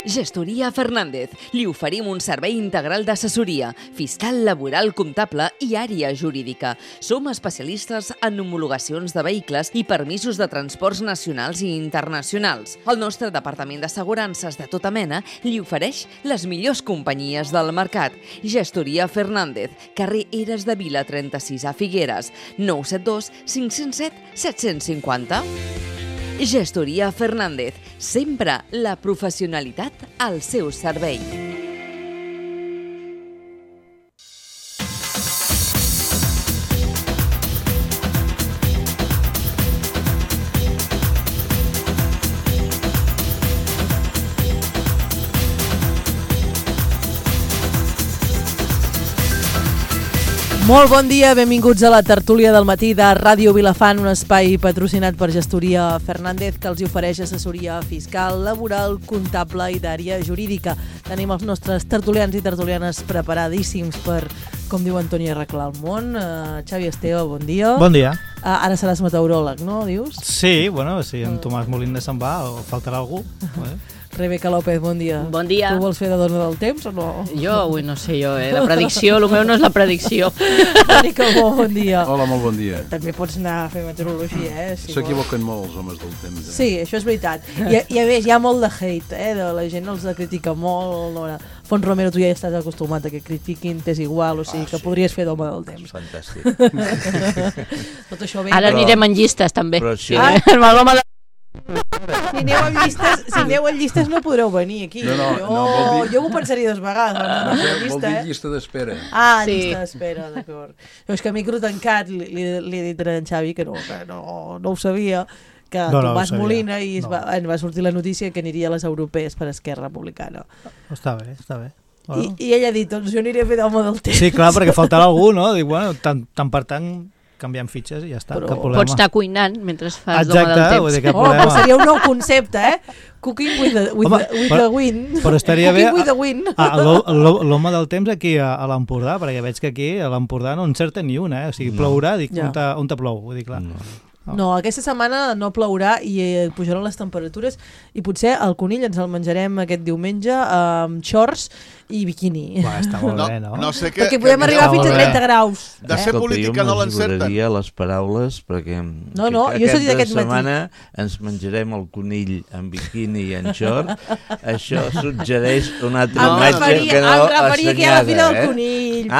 Gestoria Fernández. Li oferim un servei integral d'assessoria, fiscal, laboral, comptable i àrea jurídica. Som especialistes en homologacions de vehicles i permisos de transports nacionals i internacionals. El nostre departament d'assegurances de tota mena li ofereix les millors companyies del mercat. Gestoria Fernández, carrer Eres de Vila 36 a Figueres, 972 507 750. Gestoria Fernández, sempre la professionalitat al seu servei. Molt bon dia, benvinguts a la tertúlia del matí de Ràdio Vilafant, un espai patrocinat per Gestoria Fernández que els ofereix assessoria fiscal, laboral, comptable i d'àrea jurídica. Tenim els nostres tertulians i tertulianes preparadíssims per, com diu Antoni, arreglar el món. Xavi Esteve, bon dia. Bon dia. Ara seràs meteoròleg, no, dius? Sí, bueno, si en Tomàs Molina se'n va o faltarà algú. Rebeca López, bon dia. Bon dia. Tu vols fer de dona del temps o no? Jo, avui no sé jo, la predicció, el meu no és la predicció. Mònica, bon dia. Hola, molt bon dia. També pots anar a fer meteorologia, Si S'equivoquen molt els homes del temps. Sí, això és veritat. I a més, hi ha molt de hate, de la gent els critica molt. Font Romero, tu ja estàs acostumat a que critiquin, t'és igual, o sigui que podries fer d'home del temps. Fantàstic. Tot això bé. Ara anirem en llistes, també. Però sí. Si aneu en llistes no podreu venir aquí. No, jo m'ho pensaria 2 vegades. Vol dir llista d'espera. Sí. Llista d'espera, d'acord. És que a micro tancat li he dit a en Xavi que no ho sabia, que Tomàs Molina i va sortir la notícia que aniria a les europees per Esquerra Republicana. Està bé. Bueno. I ella ha dit, doncs jo aniré a fer d'home del temps. Sí, clar, perquè faltarà algú, no? Dic, bueno, tant per tant canviem fitxes i ja està. Però pots estar cuinant mentre fas d'home del temps. Vull dir, cap però seria un nou concepte, Cooking with the wind. Però estaria bé with the wind. L'home del temps aquí a l'Empordà, perquè veig que aquí a l'Empordà no encerta ni una, o sigui, plourà, dic, on te plou? Vull dir, clar. No, aquesta setmana no plourà i pujaran les temperatures i potser el conill ens el menjarem aquest diumenge amb xorts i biquini. Està molt bé, no? No sé què... Perquè podem arribar fins a 30 graus. De ser política no l'encerten. Jo m'esguraria les paraules perquè jo s'ho dit aquest matí. Setmana ens menjarem el conill en biquini i en xort. Això suggereix una altra imatge que no assenyada. Em referia que hi ha la fira del conill.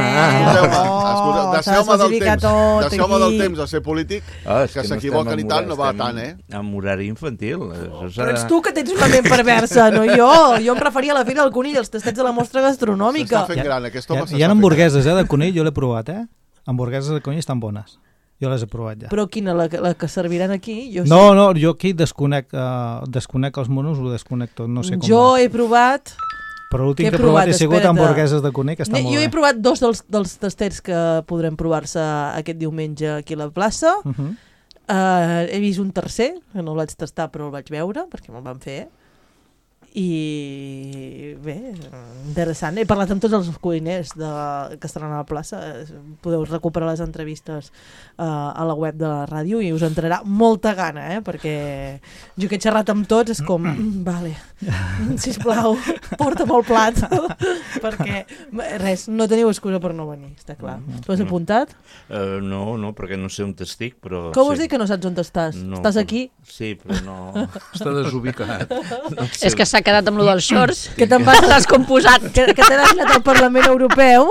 De ser home del temps a ser polític, que s'equivoquen i tal, no va tant, Amb horari infantil. Però ets tu que tens una ment perversa, no jo. Jo em referia a la fira del conill, els tastets de la mostra gastronòmica. S'està fent gran, aquest home. Hi ha hamburgueses de conill, jo l'he provat, Hamburgueses de conill estan bones. Jo les he provat ja. Però quina, la que serviran aquí? No, jo aquí desconec els monos, ho desconec tot, no sé com. Jo he provat... Però l'últim que he provat he sigut hamburgueses de conill, que està molt bé. Jo he provat 2 dels tastets que podrem provar-se aquest diumenge aquí a la plaça. He vist un tercer, que no el vaig tastar però el vaig veure, perquè me'l van fer. I bé, interessant. He parlat amb tots els cuiners que estaran a la plaça. Podeu recuperar les entrevistes a la web de la ràdio i us entrarà molta gana, perquè jo que he xerrat amb tots és com, vale, sisplau, porta'm el plat perquè res, no teniu excusa per no venir, està clar. Tu has apuntat? No, perquè no sé on estic, però... Com vols dir que no saps on estàs? Estàs aquí? Sí, però no... Està desubicat. És que s'ha quedat amb lo dels shorts, que te'n vas descomposat. Que t'he deixat al Parlament Europeu.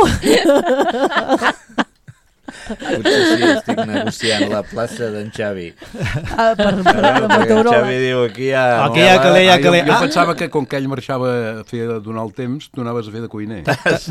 Potser sí, estic negociant la plaça d'en Xavi. Per meteoròleg. Xavi diu, aquí hi ha... Jo pensava que com que ell marxava a donar el temps, tu anaves a fer de cuiner.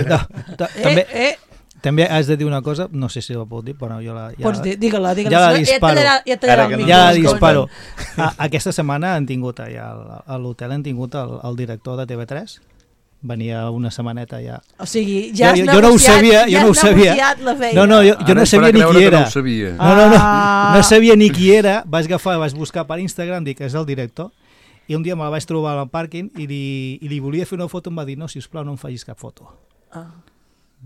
També has de dir una cosa, no sé si la puc dir, però jo Pots dir, digue-la. Ja la disparo. Ja la disparo. Aquesta setmana han tingut a l'hotel el director de TV3. Venia una setmaneta ja. O sigui, ja has negociat la feina. Jo no sabia ni qui era. No sabia ni qui era. Vaig buscar per Instagram, dic, és el director. I un dia me la vaig trobar al pàrquing i li volia fer una foto, em va dir, no, sisplau, no em facis cap foto. Vale.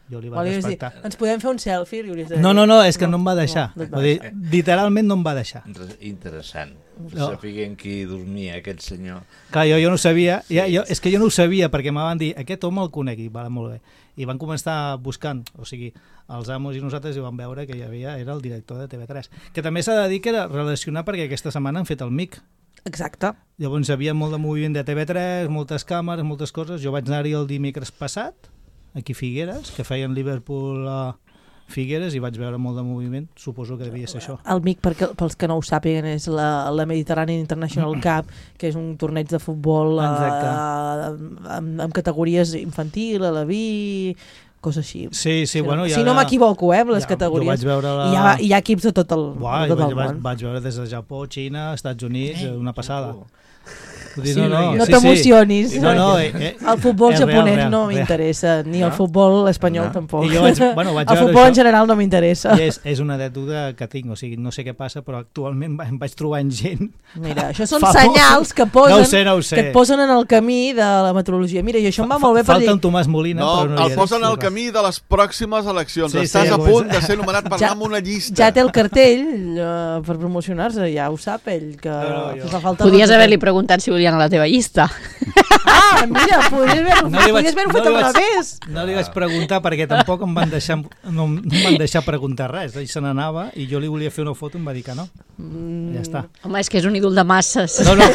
Jo li vaig respectar. Ens podem fer un selfie? No, és que no em va deixar. Literalment no em va deixar. Interessant. Sapiguem qui dormia, aquest senyor. Clar, jo no ho sabia. És que jo no ho sabia, perquè m'ho van dir, aquest home el conec, i va, molt bé. I van començar buscant, o sigui, els amos i nosaltres hi vam veure que era el director de TV3. Que també s'ha de dir que era relacionar perquè aquesta setmana han fet el MIC. Exacte. Llavors hi havia molt de moviment de TV3, moltes càmeres, moltes coses. Jo vaig anar-hi el dimecres passat, aquí a Figueres, que feien Liverpool a Figueres, i vaig veure molt de moviment. Suposo que devia ser això. El MIC, pels que no ho sàpiguen, és la Mediterranean International Cup, que és un torneig de futbol amb categories infantil, aleví, coses així. Sí, bueno... Si no m'equivoco, les categories. Jo vaig veure hi ha equips de tot el món. Vaig veure des de Japó, Xina, Estats Units, una passada. No t'emocionis. El futbol japonès no m'interessa, ni el futbol espanyol tampoc. El futbol en general no m'interessa. És una anècdota que tinc, o sigui, no sé què passa, però actualment em vaig trobant gent... Mira, això són senyals que et posen en el camí de la meteorologia. Mira, i això em va molt bé per dir... Falta en Tomàs Molina, però no hi és. El posen al camí de les pròximes eleccions. Estàs a punt de ser nomenat per anar amb una llista. Ja té el cartell per promocionar-se, ja ho sap ell. Podies haver-li preguntat si volia a la teva llista. Mira, podies haver-ho fet al revés. No li vaig preguntar perquè tampoc em van deixar preguntar res. Ell se n'anava i jo li volia fer una foto i em va dir que no. Ja està. Home, és que és un ídol de masses. No,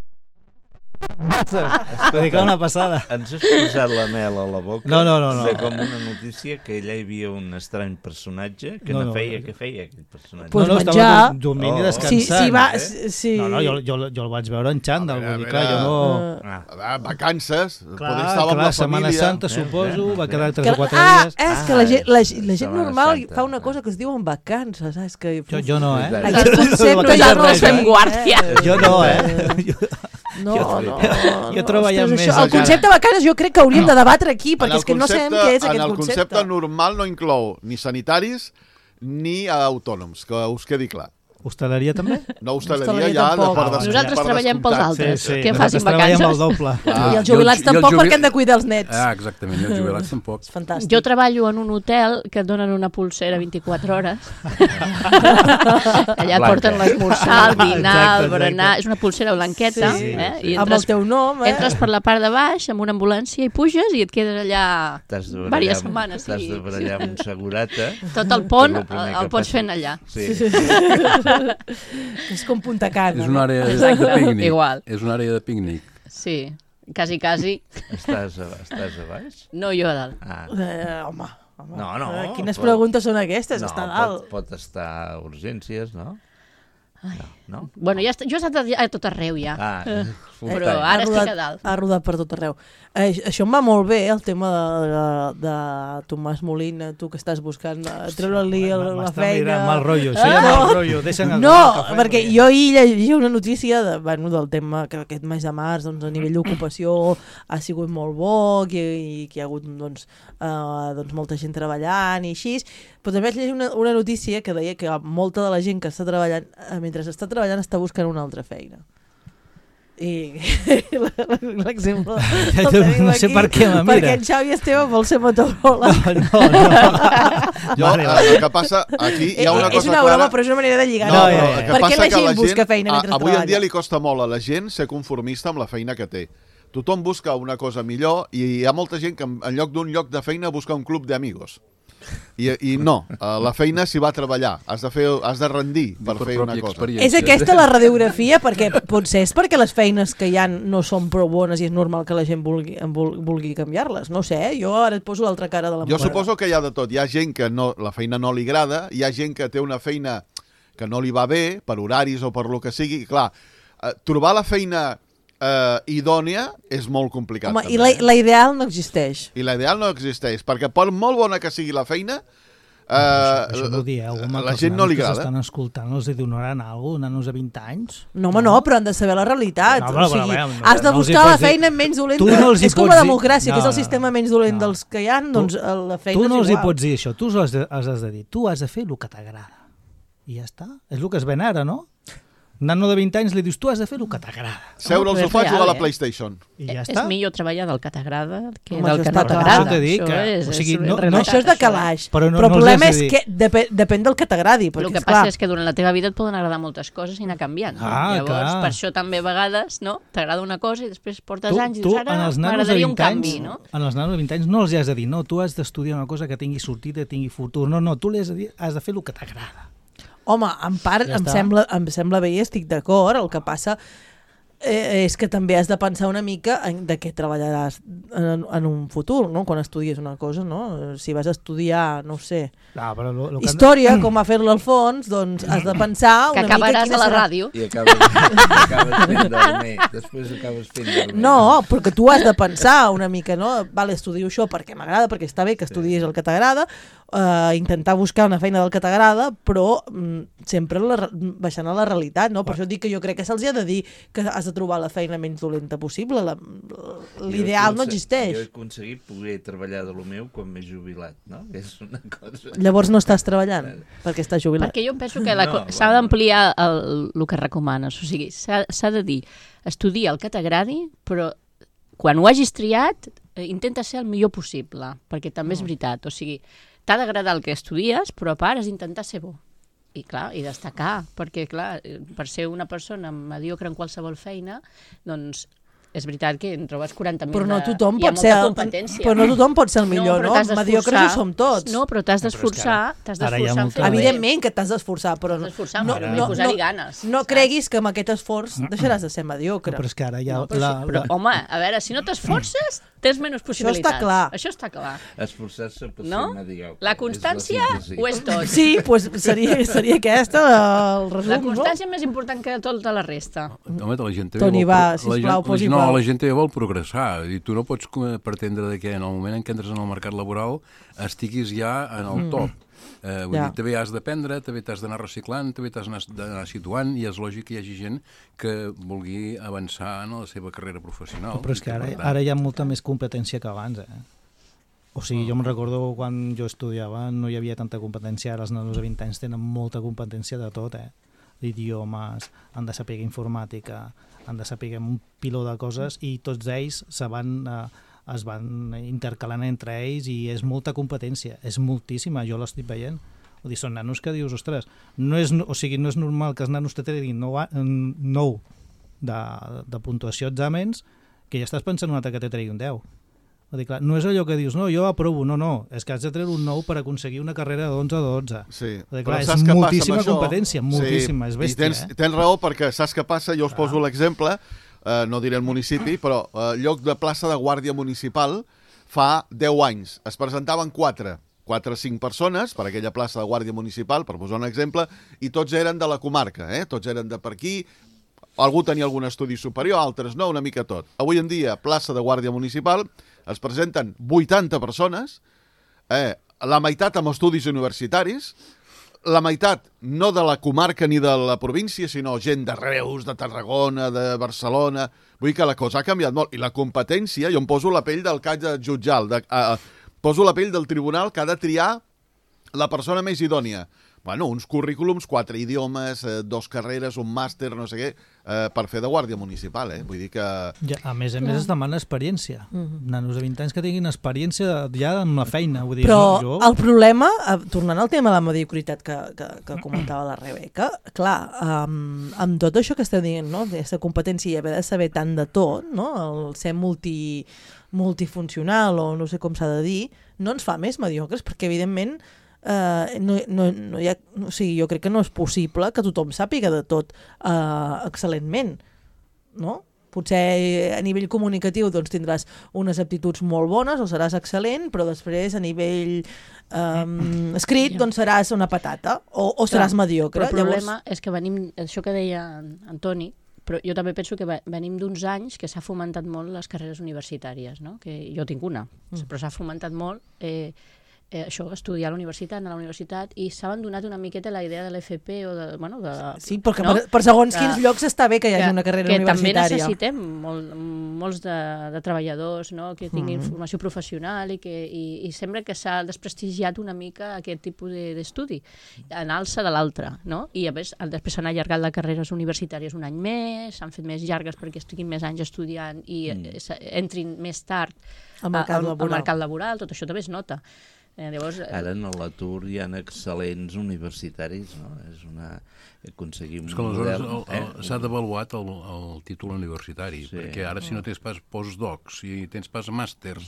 una passada. Ens has posat la mel a la boca. No. De com una notícia que allà hi havia un estrany personatge que no feia què feia aquell personatge. Pues estava dormint i descansant. Sí. No, jo el vaig veure en xandall, vull dir, clar, jo no... Vacances, clar, estava amb la Setmana família. Santa, suposo, va quedar 3 o 4 dies. És que la gent normal fa una cosa que es diu en vacances. Jo no, Aquest concepte ja no fem guàrdia. Jo no, No. Jo treballant més. El concepte de vacances jo crec que hauríem de debatre aquí, perquè és que no sabem què és aquest concepte. En el concepte normal no inclou ni sanitaris ni autònoms, que us quedi clar. Hostaleria també? No, hostaleria ja de per descomptat. Nosaltres treballem pels altres, que facin vacances. Treballem el doble. I els jubilats tampoc perquè han de cuidar els nets. Exactament, i els jubilats tampoc. Fantàstic. Jo treballo en un hotel que et donen una pulsera 24 hores. Allà et porten l'esmorzar, el dinar, el berenar. És una pulsera blanqueta. Amb el teu nom. Entres per la part de baix amb una ambulància i puges i et quedes allà diverses setmanes. T'has de barallar amb un segurata. Tot el pont el pots fer allà. És com Punta Cana. És una àrea de pícnic. Igual. És una àrea de pícnic. Sí, quasi. Estàs a baix? No, jo a dalt. Home. No. Quines preguntes són aquestes? Està a dalt. Pot estar a urgències, no? No? Bueno, jo he estat a tot arreu ja. Però ara estic a dalt. Ha rodat per tot arreu. Això em va molt bé, el tema de Tomàs Molina, tu que estàs buscant treure-li la feina. Mal rotllo, això ja mal rotllo. No, perquè jo ahir llegia una notícia del tema que aquest mes de març a nivell d'ocupació ha sigut molt bo, que hi ha hagut molta gent treballant i així, però també vaig llegir una notícia que deia que molta de la gent que està treballant, mentre està treballant, està buscant una altra feina. I l'exemple no sé per què me mira, perquè en Xavi Esteve vol ser meteoròleg. El que passa aquí hi ha una cosa clara. És una broma, però és una manera de lligar. Per què la gent busca feina mentre treballa? Avui en dia li costa molt a la gent ser conformista amb la feina que té. Tothom busca una cosa millor i hi ha molta gent que en lloc d'un lloc de feina busca un club d'amigos. I no, la feina s'hi va a treballar, has de rendir per fer una cosa. És aquesta la radiografia, perquè potser és perquè les feines que hi ha no són prou bones i és normal que la gent vulgui canviar-les, no sé, jo ara et poso l'altra cara de la moneda. Jo suposo que hi ha de tot, hi ha gent que la feina no li agrada, hi ha gent que té una feina que no li va bé, per horaris o per lo que sigui, clar, trobar la feina idònia és molt complicat. Home, i la ideal no existeix. I la ideal no existeix, perquè per molt bona que sigui la feina, això vol dir, la gent no li agrada. Estan escoltant, els donaran alguna cosa, nanos de 20 anys? No, però han de saber la realitat. Has de buscar la feina menys dolenta. És com la democràcia, que és el sistema menys dolent dels que hi ha, doncs la feina és igual. Tu no els hi pots dir això, tu has de dir, tu has de fer el que t'agrada. I ja està, és el que es ven ara, no? nano de 20 anys li dius, tu has de fer el que t'agrada. Seure al sofà i jugar a la PlayStation. I ja està. És millor treballar del que t'agrada que Home, del això que no està clar. t'agrada. Això t'he dit que- o sigui, Això és de calaix. Però Però no el problema els has és de que depèn del que t'agradi. El Perquè, que passa és que durant la teva vida et poden agradar moltes coses i anar canviant. Llavors, clar. per això també a vegades t'agrada una cosa i després portes anys i tu dius, en ara els nanos de m'agradaria 20 un canvi, anys, no? en els nanos de 20 anys no els has de dir, no, tu has d'estudiar una cosa que tingui sortida, tingui futur. No, tu li has de dir, has de fer el que t'agrada. home, en part Ja em està. sembla bé i estic d'acord. El que passa és que també has de pensar una mica de què treballaràs en un futur, no? Quan estudies una cosa, no? Si vas a estudiar, no ho sé, Però lo que història, com va fer-la al fons, doncs has de pensar Que una mica acabaràs quina a la serà... ràdio. I acabes fent dormir. Després acabes fent dormir. No, perquè tu has de pensar una mica, no? Vale, estudio això perquè m'agrada, perquè està bé que estudies el que t'agrada, intentar buscar una feina del que t'agrada, però sempre baixant a la realitat, no? Per això dic que jo crec que se'ls ha de dir que has de trobar la feina menys dolenta possible. L'ideal no existeix. Jo he aconseguit poder treballar de lo meu quan m'he jubilat, no? És una cosa... Llavors no estàs treballant perquè estàs jubilat. Perquè jo penso que No, s'ha d'ampliar el que recomanes. O sigui, s'ha de dir, estudia el que t'agradi, però quan ho hagis triat, intenta ser el millor possible, perquè també és veritat. O sigui, t'ha d'agradar el que estudies, però a part has d'intentar ser bo. I clar, i destacar, perquè clar, per ser una persona mediocre en qualsevol feina, doncs és veritat que en trobes 40.000 Però no tothom hi ha pot ser molta competència. però no tothom pot ser el millor, però no? t'has d'esforçar. Mediocres ho som tots. No, però t'has d'esforçar, ara hi ha en molta- fer-ho bé. Evidentment que t'has d'esforçar, però T'has d'esforçar, però posar-hi ganes, no saps? creguis que amb aquest esforç deixaràs de ser mediocre. Però és que ara hi ha... No, però, home, a veure, si no t'esforces, tens menys possibilitats. està clar. Això està clar. Esforçar-se per No? ser mediocre. La constància ho és tot. Sí, pues seria aquesta el resum, La constància és més important que tota la resta. Home, la gent també Toni, vol va, sisplau, posi no, pau. la gent també vol progressar. I tu no pots pretendre de que en el moment en què entres en el mercat laboral estiguis ja en el top. Vull Ja. dir, també has d'aprendre, també t'has d'anar reciclant, també t'has d'anar situant, i és lògic que hi hagi gent que vulgui avançar en la seva carrera professional. Però és que I ara, per tant, ara hi ha molta més competència que abans, O sigui, jo me'n recordo quan jo estudiava no hi havia tanta competència, ara els nanos de 20 anys tenen molta competència de tot, Idiomes, han de saber informàtica, han de saber un piló de coses i tots ells es van intercalant entre ells i és molta competència, és moltíssima, jo l'estic veient. Vull dir, són nanos que dius, ostres, no és normal que els nanos te treguin 9 de puntuació exàmens que ja estàs pensant un altre que te tregui un 10. Vull dir, clar, no és allò que dius, no, jo aprovo, no, és que has de treure un 9 per aconseguir una carrera de 11 a 12. Sí, Vull dir, però clar, saps és què passa amb moltíssima això? competència, moltíssima, és bèstia. I tens raó, perquè saps què passa? Jo us poso l'exemple, no diré el municipi, però lloc de plaça de guàrdia municipal fa 10 anys. Es presentaven 4 o 5 persones per aquella plaça de guàrdia municipal, per posar un exemple, i tots eren de la comarca, tots eren de per aquí. Algú tenia algun estudi superior, altres no, una mica tot. Avui en dia, plaça de guàrdia municipal, es presenten 80 persones, la meitat amb estudis universitaris, la meitat no de la comarca ni de la província, sinó gent de Reus, de Tarragona, de Barcelona. Vull dir que la cosa ha canviat molt. I la competència, jo em poso la pell del que haig de jutjar, poso la pell del tribunal que ha de triar la persona més idònia. Bueno, uns currículums, 4 idiomes, 2 carreres, un màster, no sé què, per fer de guàrdia municipal, Vull dir que... Ja, a més es demana experiència. Nanos de 20 anys que tinguin experiència ja amb la feina. Vull dir, Però no, el problema, tornant al tema de la mediocritat que comentava la Rebeca, clar, amb tot això que esteu dient, no? Aquesta competència i haver de saber tant de tot, no? El ser multifuncional o no sé com s'ha de dir, no ens fa més mediocres, perquè evidentment no hi ha, o sigui, jo crec que no és possible que tothom sàpiga de tot excel·lentment, no? Potser a nivell comunicatiu doncs, tindràs unes aptituds molt bones o seràs excel·lent, però després a nivell escrit doncs seràs una patata o seràs mediocre. Però el problema és que venim, això que deia Antoni, però jo també penso que venim d'uns anys que s'ha fomentat molt les carreres universitàries, no? Que jo tinc una, però s'ha fomentat molt això, estudiar a la universitat, i s'ha abandonat una miqueta la idea de l'FP o de... Bueno, sí, perquè per segons quins llocs està bé que hi hagi una carrera universitària. Que també necessitem molts de treballadors, no?, que tinguin formació professional i sembla que s'ha desprestigiat una mica aquest tipus d'estudi en alça de l'altre, no? I a més, després s'han allargat les carreres universitàries un any més, s'han fet més llargues perquè estiguin més anys estudiant i entrin més tard al mercat laboral, tot això també es nota. Llavors, ara en l'atur hi ha excel·lents universitaris, no? Aconseguir un model... S'ha devaluat el títol universitari, perquè ara si no tens pas postdocs, si tens pas màsters,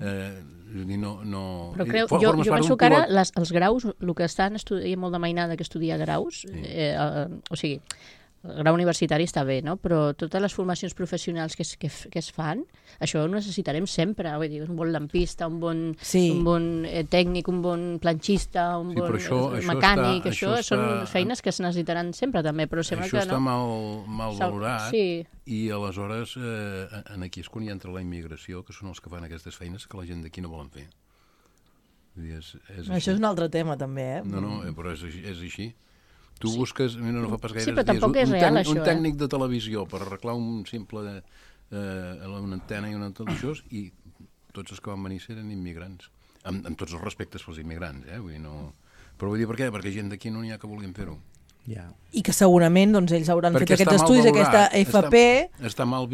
no... Però jo penso que ara els graus, el que estan estudiant, molt de mainada que estudia graus, o sigui, el grau universitari està bé, no? Però totes les formacions professionals que es fan, això ho necessitarem sempre, vull dir, un bon lampista, un bon tècnic, un bon planxista, un bon mecànic, això són feines que es necessitaran sempre també, però sembla que no. Això està mal valorat i aleshores aquí és quan hi entra la immigració, que són els que fan aquestes feines que la gent d'aquí no volen fer. Això és un altre tema també, No, però és així. Tu busques, no fa pas gaire dies, un tècnic de televisió per arreglar un simple una antena i una televisió, i tots els que van venir eren immigrants, amb tots els respectes pels immigrants, però vull dir per què? Perquè gent d'aquí no n'hi ha que vulguin fer-ho. I que segurament ells hauran fet aquests estudis, aquesta FP... Està mal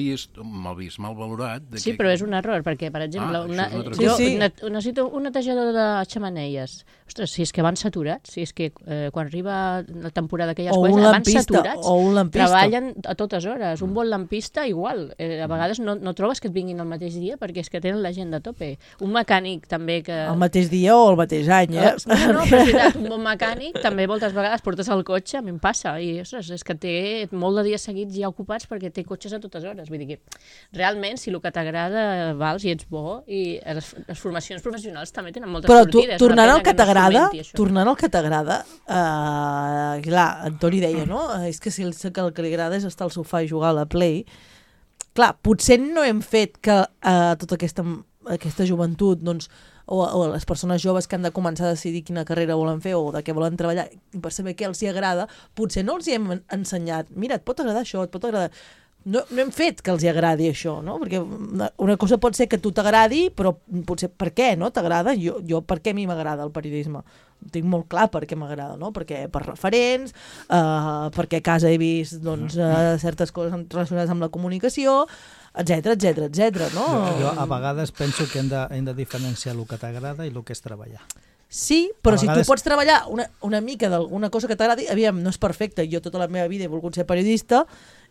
valorat. Sí, però és un error, perquè, per exemple, jo necessito un netejador de xemeneies. Ostres, si és que van saturats, si és que quan arriba la temporada que ja es coneix, van saturats, treballen a totes hores. Un bon lampista, igual. A vegades no trobes que et vinguin el mateix dia perquè és que tenen l'agenda a tope. Un mecànic també que... El mateix dia o el mateix any, No, però és veritat, un bon mecànic també moltes vegades portes el cotxe, a mi em passa, i ostres, és que té molt de dies seguits ja ocupats perquè té cotxes a totes hores. Vull dir que realment, si el que t'agrada vals i ets bo, i les formacions professionals també tenen moltes sortides. Però tornant al que t'agrada, clar, en Toni deia, no? És que si el que li agrada és estar al sofà i jugar a la Play. Clar, potser no hem fet que tota aquesta joventut, doncs, o les persones joves que han de començar a decidir quina carrera volen fer o de què volen treballar, per saber què els hi agrada, potser no els hi hem ensenyat, mira, et pot agradar això, et pot agradar... No hem fet que els hi agradi això, no? Perquè una cosa pot ser que a tu t'agradi, però potser per què, no? T'agrada? Jo per què a mi m'agrada el periodisme? Tinc molt clar per què m'agrada, no? Perquè per referents, perquè a casa he vist certes coses relacionades amb la comunicació, etcètera, no? Jo a vegades penso que hem de diferenciar el que t'agrada i el que és treballar. Sí, però si tu pots treballar una mica d'alguna cosa que t'agradi, aviam, no és perfecte. Jo tota la meva vida he volgut ser periodista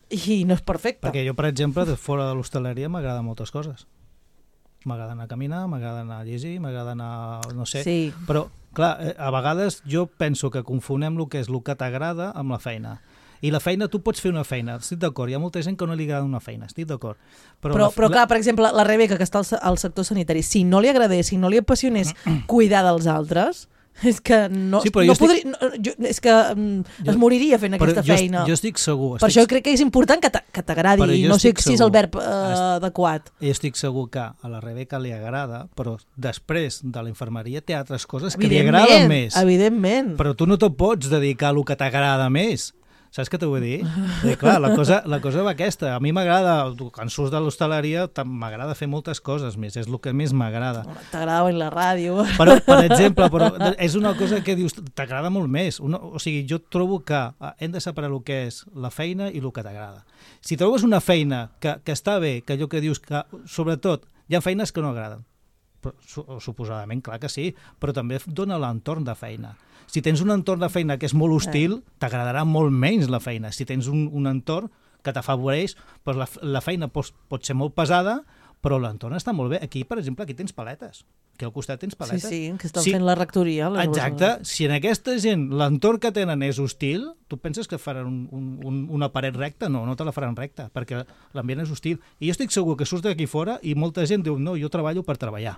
i no és perfecte. Perquè jo, per exemple, fora de l'hostaleria m'agrada moltes coses. M'agrada anar a caminar, m'agrada anar a llegir, m'agrada anar... no sé, sí. Però, clar, a vegades jo penso que confonem el que és el que t'agrada amb la feina. I la feina, tu pots fer una feina, estic d'acord, hi ha molta gent que no li agrada una feina, estic d'acord. Però clar, per exemple, la Rebeca, que està al sector sanitari, si no li agradés, si no li apassionés cuidar dels altres... És que no podria... És que es moriria fent aquesta feina. Jo estic segur. Per això crec que és important que t'agradi i no sé si és el verb adequat. Jo estic segur que a la Rebeca li agrada, però després de la infermeria té altres coses que li agraden més. Evidentment. Però tu no te pots dedicar a el que t'agrada més. Saps què t'ho vull dir? Clar, la cosa va aquesta. A mi m'agrada, quan surts de l'hostaleria, m'agrada fer moltes coses més, és el que més m'agrada. T'agrada la ràdio. Però, per exemple, és una cosa que dius, t'agrada molt més. O sigui, jo trobo que hem de separar el que és la feina i el que t'agrada. Si trobes una feina que està bé, que allò que dius que, sobretot, hi ha feines que no agraden. Suposadament, clar que sí, però també dona l'entorn de feina. Si tens un entorn de feina que és molt hostil, t'agradarà molt menys la feina. Si tens un entorn que t'afavoreix, doncs la feina pot ser molt pesada, però l'entorn està molt bé. Aquí, per exemple, aquí tens paletes. Aquí al costat tens paletes. Sí, que estan fent la rectoria. Exacte. Si en aquesta gent l'entorn que tenen és hostil, tu penses que faran una paret recta? No te la faran recta, perquè l'ambient és hostil. I jo estic segur que surts d'aquí fora i molta gent diu, no, jo treballo per treballar.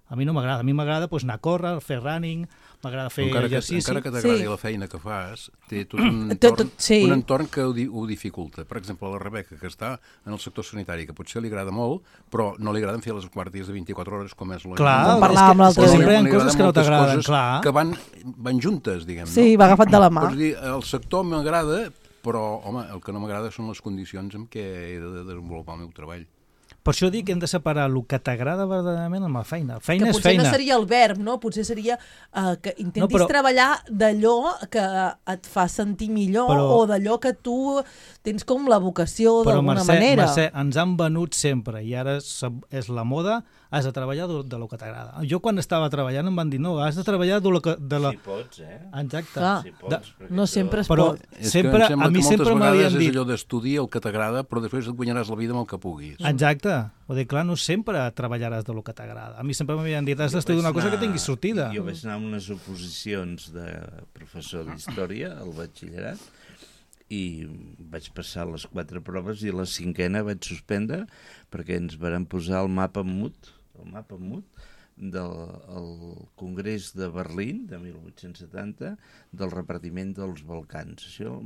A mi no m'agrada. A mi m'agrada anar a córrer, fer running, m'agrada fer exercici. Encara que t'agradi la feina que fas, té tot un entorn que ho dificulta. Per exemple, la Rebeca, que està en el sector sanitari, que potser li agrada molt, però no li agraden fer les guàrdies de 24 hores com és lògic. Clar, parlàvem l'altre dia. Sempre hi ha coses que no t'agraden, clar. Que van juntes, diguem. Sí, va agafat de la mà. Pots dir, el sector m'agrada, però, home, el que no m'agrada són les condicions en què he de desenvolupar el meu treball. Per això dic que hem de separar el que t'agrada verdaderament amb la feina. Feina que és feina. potser no seria el verb, no? Potser seria que intentis treballar d'allò que et fa sentir millor o d'allò que tu tens com la vocació d'alguna manera. Però, Mercè, ens han venut sempre, i ara és la moda, has de treballar de lo que t'agrada. Jo quan estava treballant em van dir, no, has de treballar de lo que... Si pots, Exacte. Clar, si pots, no sempre es però pot. Sempre, a mi sempre m'havien dit... És allò d'estudiar el que t'agrada, però després et guanyaràs la vida amb el que puguis. Exacte. Vull dir, clar, no sempre treballaràs de lo que t'agrada. A mi sempre m'havien dit, has d'estudiar una cosa que tingui sortida. Jo vaig anar a unes oposicions de professor d'història al batxillerat i vaig passar les 4 proves i la 5a vaig suspendre perquè ens varen posar el mapa mut del Congrés de Berlín de 1870 del repartiment dels Balcans. Això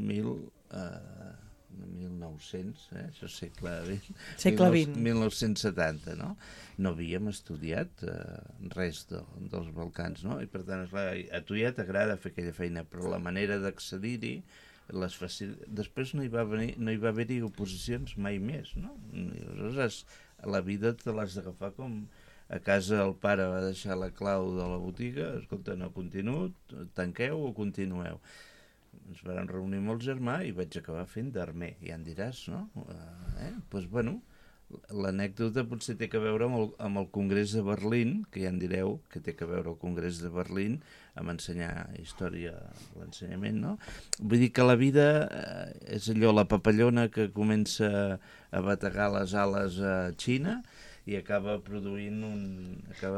1900, això segle XX. 1970, no? No havíem estudiat res dels Balcans, no? I per tant, a tu ja t'agrada fer aquella feina, però la manera d'accedir-hi, després no hi va haver-hi oposicions mai més, no? Aleshores, la vida te l'has d'agafar com... A casa el pare va deixar la clau de la botiga, escolta, no continuo, tanqueu o continueu. Ens vam reunir amb el germà i vaig acabar fent d'armer, ja en diràs, no? Doncs, bueno, l'anècdota potser té que veure amb el Congrés de Berlín, que ja en direu que té que veure el Congrés de Berlín amb ensenyar història, l'ensenyament, no? Vull dir que la vida és allò, la papallona que comença a bategar les ales a Xina i acaba produint un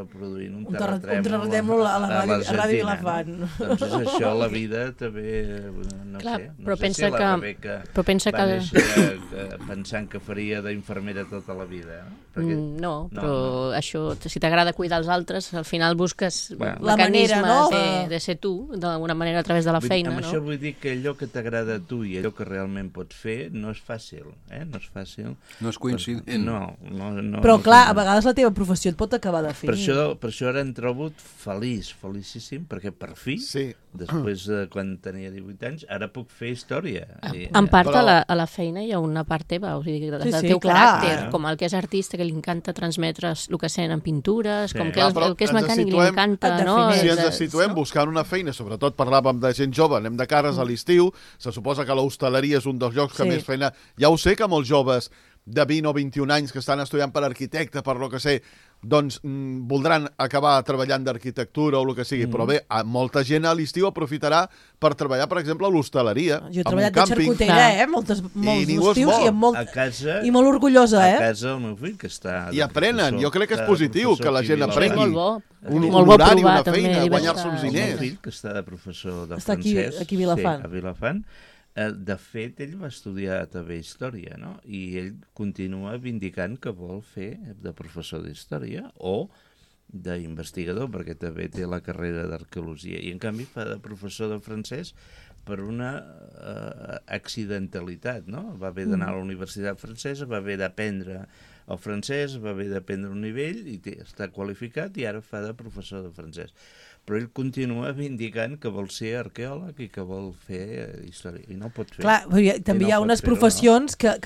terratrèmol a la Ràdio Vilafant. No? Doncs és això, la vida també, no clar, sé, però pensa si la Rebeca va néixer pensant que faria d'infermera tota la vida. Perquè... No, però això, si t'agrada cuidar els altres, al final busques mecanismes de ser tu, d'alguna manera a través de la feina. Amb això vull dir que allò que t'agrada a tu i allò que realment pots fer no és fàcil, no és fàcil. No és coincident. No. Però clar, a vegades la teva professió et pot acabar definint. Per això ara em trobo felicíssim, perquè per fi, després de quan tenia 18 anys, ara puc fer història. En part, a la feina hi ha una part teva, o sigui, del teu caràcter, com el que és artista, que li encanta transmetre el que sent en pintures, com que el que és mecànic li encanta, no? Si ens situem buscant una feina, sobretot parlàvem de gent jove, anem de cares a l'estiu, se suposa que l'hostaleria és un dels llocs que més feina... Ja ho sé que molts joves de 20 o 21 anys que estan estudiant per arquitecte, per lo que sé, doncs voldran acabar treballant d'arquitectura o el que sigui, però bé, molta gent a l'estiu aprofitarà per treballar, per exemple, a l'hostaleria. Jo he treballat de xarcutera, molts estius i molt orgullosa, A casa el meu fill, que està... I aprenen, jo crec que és positiu que la gent aprengui. Un horari, una feina, guanyar-se uns diners. El meu fill, que està de professor de Està francès... aquí a Vilafant. Sí, a Vilafant. De fet, ell va estudiar també història, no? I ell continua vindicant que vol fer de professor d'història o d'investigador, perquè també té la carrera d'arqueologia. I, en canvi, fa de professor de francès per una accidentalitat, no? Va haver d'anar a la universitat francesa, va haver d'aprendre el francès, va haver d'aprendre un nivell i està qualificat i ara fa de professor de francès. Però ell continua vindicant que vol ser arqueòleg i que vol fer història, i no ho pot fer. Clar, també hi ha unes professions que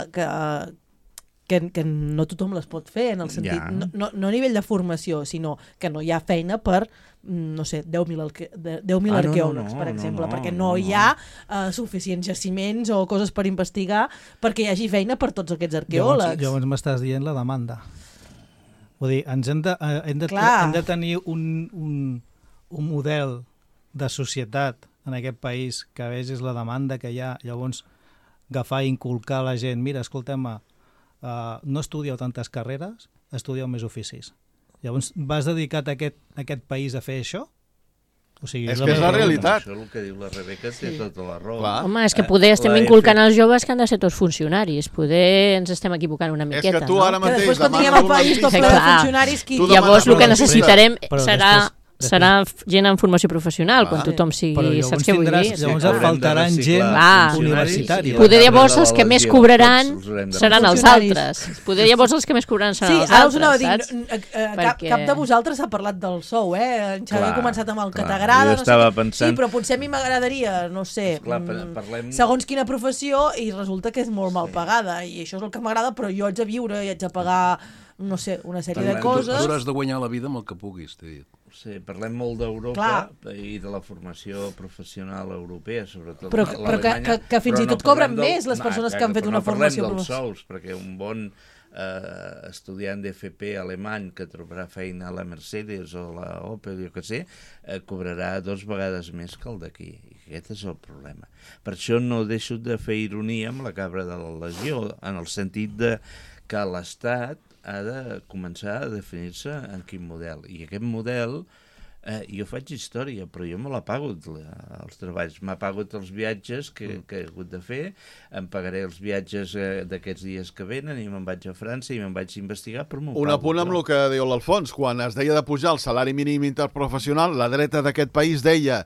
no tothom les pot fer, en el sentit, no a nivell de formació, sinó que no hi ha feina per, no sé, 10.000 arqueòlegs, per exemple, perquè no hi ha suficients jaciments o coses per investigar perquè hi hagi feina per tots aquests arqueòlegs. Llavors m'estàs dient la demanda. Vull dir, hem de tenir un model de societat en aquest país que a vegis la demanda que hi ha, llavors agafar i inculcar a la gent, mira, escolteu-me, no estudieu tantes carreres, estudieu més oficis. Llavors, vas dedicat a aquest país a fer això? O sigui, És que és la realitat. Això el que diu la Rebeca té tota la raó. Home, és que poder estem inculcant als joves que han de ser tots funcionaris. Poder ens estem equivocant una miqueta. És que tu ara Que mateix després quan tinguem el país tot ple de funcionaris... Llavors el que necessitarem Però serà gent en formació professional, quan tothom sigui... Saps què vull dir? Llavors et faltaran gent universitària. Poder llavors els que més cobraran seran els altres. Poder llavors els que més cobraran seran els altres, saps? Cap de vosaltres ha parlat del sou, En Xavi ha començat amb el que t'agrada. Jo estava pensant... Sí, però potser a mi m'agradaria, no sé, segons quina professió, i resulta que és molt mal pagada, i això és el que m'agrada, però jo haig de viure i haig de pagar, no sé, una sèrie de coses. Tu hauràs de guanyar la vida amb el que puguis, t'he dit. Sí, parlem molt d'Europa i de la formació professional europea, sobretot però que fins i tot cobren més les persones que han fet una formació professional. No parlem dels sous, perquè un bon estudiant d'FP alemany que trobarà feina a la Mercedes o la Opel, jo què sé, cobrarà 2 vegades més que el d'aquí. I aquest és el problema. Per això no deixo de fer ironia amb la cabra de la legió, en el sentit de que l'Estat ha de començar a definir-se en quin model. I aquest model, jo faig història, però jo me l'ha pagut els treballs. M'ha pagut els viatges que he hagut de fer, em pagaré els viatges d'aquests dies que venen i me'n vaig a França i me'n vaig investigar, però m'ho pago. Un apunt amb el que diu l'Alfons. Quan es deia de pujar el salari mínim interprofessional, la dreta d'aquest país deia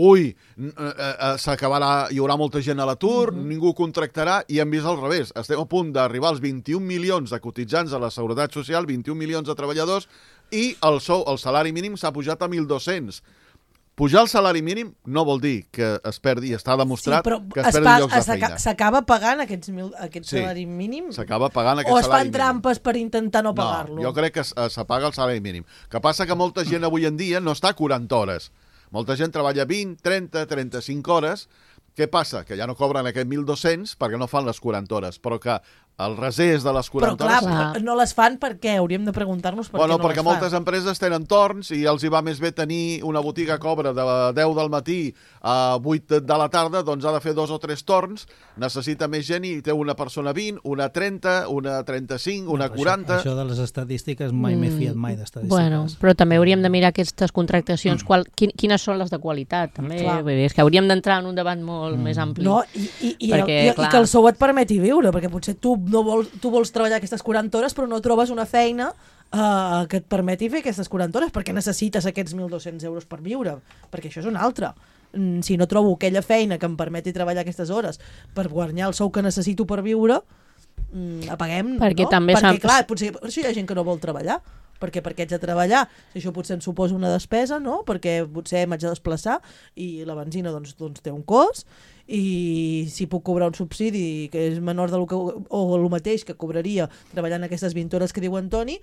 s'acabarà, hi haurà molta gent a l'atur, ningú contractarà, i hem vist al revés. Estem a punt d'arribar als 21 milions de cotitzants a la Seguretat Social, 21 milions de treballadors, i el salari mínim s'ha pujat a 1.200. Pujar el salari mínim no vol dir que es perdi, està demostrat que es perdi llocs de feina. S'acaba pagant aquest salari mínim? S'acaba pagant aquest salari mínim. O es fan trampes per intentar no pagar-lo? No, jo crec que s'apaga el salari mínim. Que passa que molta gent avui en dia no està 40 hores. Molta gent treballa 20, 30, 35 hores. Què passa? Que ja no cobren aquest 1.200 perquè no fan les 40 hores, però que el resés de les 40 hores... Però clar, no les fan perquè hauríem de preguntar-nos per què no les fan. Perquè moltes empreses tenen torns i els hi va més bé tenir una botiga que obre de 10 del matí a 8 de la tarda, doncs ha de fer 2 o 3 torns, necessita més gent i té una persona 20, una 30, una 35, una 40... Això de les estadístiques mai m'he fiat mai d'estadístiques. Bueno, però també hauríem de mirar aquestes contractacions, quines són les de qualitat, també. És que hauríem d'entrar en un debat molt més ampli. No, i que el sou et permeti viure, perquè potser tu vols treballar aquestes 40 hores però no trobes una feina que et permeti fer aquestes 40 hores perquè necessites aquests 1.200 euros per viure, perquè això és una altra. Si no trobo aquella feina que em permeti treballar aquestes hores per guanyar el sou que necessito per viure, apaguem, perquè no? També perquè clar, potser hi ha gent que no vol treballar, perquè haig de treballar, si això potser ens suposa una despesa, no? Perquè potser m'haig de desplaçar i la benzina doncs té un cost, i si puc cobrar un subsidi que és menor del que, o el mateix que cobraria treballant aquestes 20 hores que diu Antoni,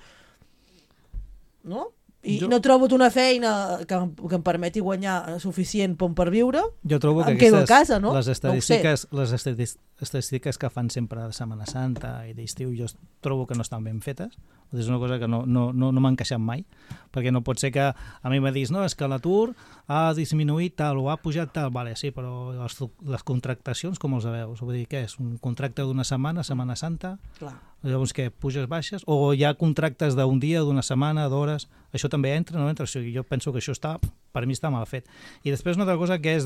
no? I no trobo una feina que em permeti guanyar suficient per viure, jo trobo que em quedo a casa, no? Les estadístiques que fan sempre de Setmana Santa i d'estiu jo trobo que no estan ben fetes. És una cosa que no m'ha encaixat mai, perquè no pot ser que a mi me diguis no, és que l'atur ha disminuït tal o ha pujat tal, vale, sí, però les contractacions com els veus? Vull dir, què és? Un contracte d'una setmana, Setmana Santa? Clar. Llavors què, puges baixes? O hi ha contractes d'un dia, d'una setmana, d'hores? Això també entra, no entra? O sigui, jo penso que això per mi està mal fet. I després una altra cosa que és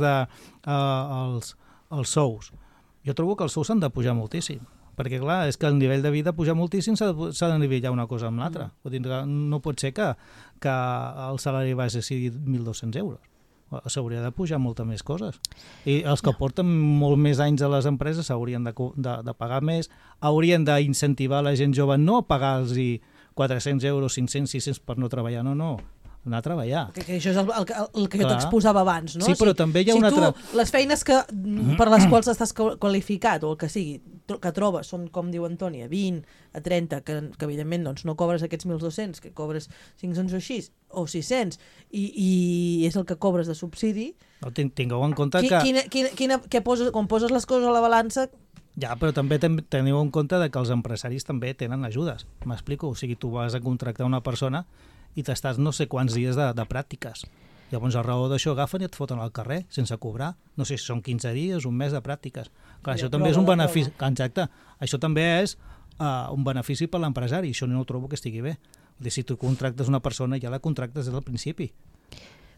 els sous. Jo trobo que els sous s'han de pujar moltíssim, perquè clar, és que el nivell de vida puja moltíssim, s'ha de nivellar una cosa amb l'altra. No pot ser que el salari base sigui 1.200 euros. S'hauria de pujar moltes més coses. I els que porten molt més anys a les empreses s'haurien de pagar més, haurien d'incentivar la gent jove no a pagar-los 400 euros, 500, 600 per no treballar, no. Anar a treballar. Que això és el que jo t'exposava abans, no? Sí, però també hi ha una altra... Les feines per les quals estàs qualificat, o el que sigui, que trobes, són, com diu Antoni, a 20, a 30, que evidentment doncs, no cobres aquests 1.200, que cobres 500 o així, o 600, i és el que cobres de subsidi. No, tingueu en compte que... Quan poses les coses a la balança... Ja, però també teniu en compte que els empresaris també tenen ajudes. M'explico? O sigui, tu vas a contractar una persona i t'estàs no sé quants dies de pràctiques. Llavors, a raó d'això, agafen i et foten al carrer, sense cobrar. No sé si són 15 dies, un mes de pràctiques. Clar, això també és un benefici. Exacte. Això també és un benefici per l'empresari. Això no trobo que estigui bé. Si tu contractes una persona, ja la contractes des del principi.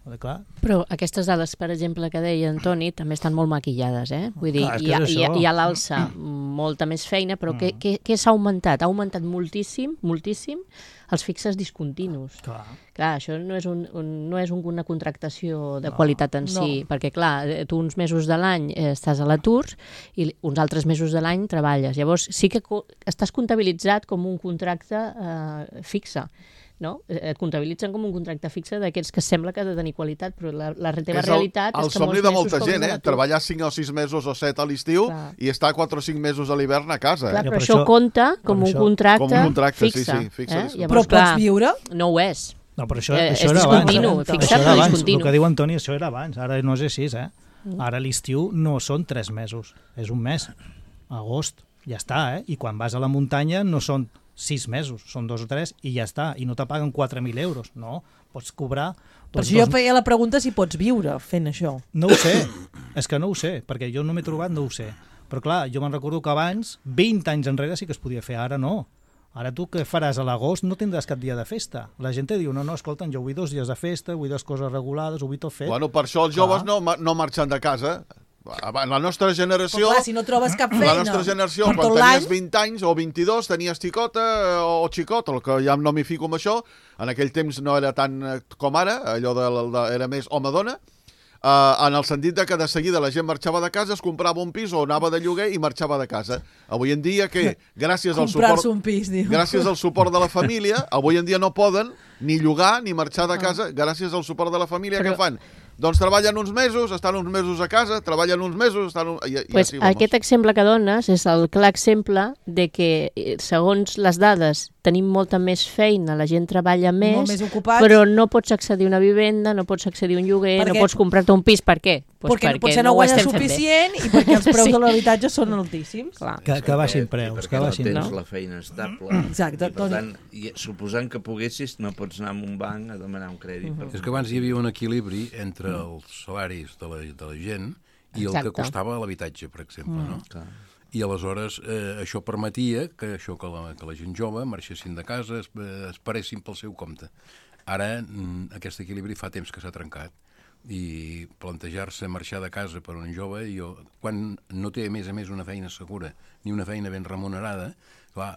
Clar. Però aquestes dades, per exemple, que deia Antoni, també estan molt maquillades, Vull dir, Clar, hi ha l'alça molta més feina, però què s'ha augmentat? Ha augmentat moltíssim els fixes discontinus. Clar, això no és una contractació de qualitat en si, perquè clar, tu uns mesos de l'any estàs a l'atur i uns altres mesos de l'any treballes. Llavors sí que estàs comptabilitzat com un contracte fixe. No? Et comptabilitzen com un contracte fixe d'aquests que sembla que ha de tenir qualitat, però la teva realitat és que molts mesos... El somni de molta gent, treballar 5 o 6 mesos o 7 a l'estiu i estar 4 o 5 mesos a l'hivern a casa. Clar, però això compta com un contracte fixe. Però pots viure? No ho és. No, però això era abans. Fixat però discontinu. El que diu Antoni, això era abans, ara no és així, Ara l'estiu no són 3 mesos, és un mes, agost, ja està, I quan vas a la muntanya no són 6 mesos, són 2 o 3 i ja està, i no te paguen 4.000 euros, no, pots cobrar... Per això jo feia la pregunta si pots viure fent això. No ho sé, és que no ho sé, perquè jo no m'he trobat, no ho sé. Però clar, jo me'n recordo que abans, 20 anys enrere sí que es podia fer, ara no. Ara tu què faràs a l'agost? No tindràs cap dia de festa. La gent te diu, no, escolta, jo vull 2 dies de festa, vull 2 coses regulades, ho vull tot fet. Bueno, per això els joves no marxen de casa. La nostra generació... Però clar, si no trobes cap feina... La nostra generació, quan tenies 20 anys o 22, tenies xicota o xicot, el que ja no m'hi fico amb això, en aquell temps no era tant com ara, allò era més home-dona, en el sentit de que de seguida la gent marxava de casa, es comprava un pis o anava de lloguer i marxava de casa. Avui en dia, que gràcies al suport de la família, avui en dia no poden ni llogar ni marxar de casa, gràcies al suport de la família, què fan? Doncs treballen uns mesos, estan uns mesos a casa, treballen uns mesos, estan... Aquest exemple que dones és el clar exemple de que, segons les dades, tenim molta més feina, la gent treballa més, però no pots accedir a una vivenda, no pots accedir a un lloguer, no pots comprar-te un pis. Per què? Perquè potser no guanyes suficient i perquè els preus de l'habitatge són altíssims. Que baixin preus. Perquè no tens la feina estable. Exacte. Per tant, suposant que poguessis, no pots anar a un banc a demanar un crèdit. És que abans hi havia un equilibri entre els salaris de la gent i el que costava l'habitatge, per exemple, no? I aleshores això permetia que la gent jove marxessin de casa, es paressin pel seu compte. Ara aquest equilibri fa temps que s'ha trencat i plantejar-se marxar de casa per un jove, quan no té a més una feina segura ni una feina ben remunerada, clar,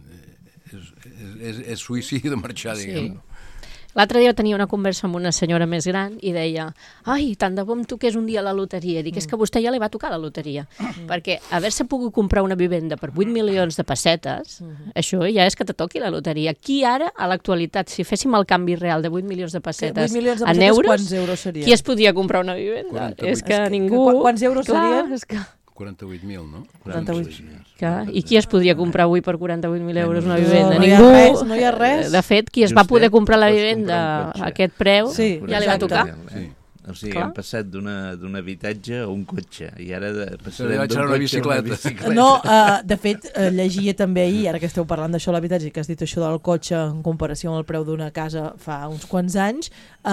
és suïcidi de marxar, diguem. L'altre dia tenia una conversa amb una senyora més gran i deia, ai, tant de bo em toqués un dia la loteria. Dic, és que a vostè ja li va tocar la loteria. Perquè haver-se pogut comprar una vivenda per 8 milions de pessetes, això ja és que te toqui la loteria. Qui ara, a l'actualitat, si féssim el canvi real de 8 milions de pessetes en euros, quants euros serien? Qui es podia comprar una vivenda? És que ningú... Quants euros serien? 48.000, no? 48. I qui es podria comprar avui per 48.000 euros una vivenda? Ningú. No hi ha res. De fet, qui es va poder comprar la vivenda a aquest preu ja li va tocar. O sigui, hem passat d'un habitatge a un cotxe i ara passarem d'un cotxe a una bicicleta. No, de fet, llegia també ahir, ara que esteu parlant d'això l'habitatge, que has dit això del cotxe en comparació amb el preu d'una casa fa uns quants anys,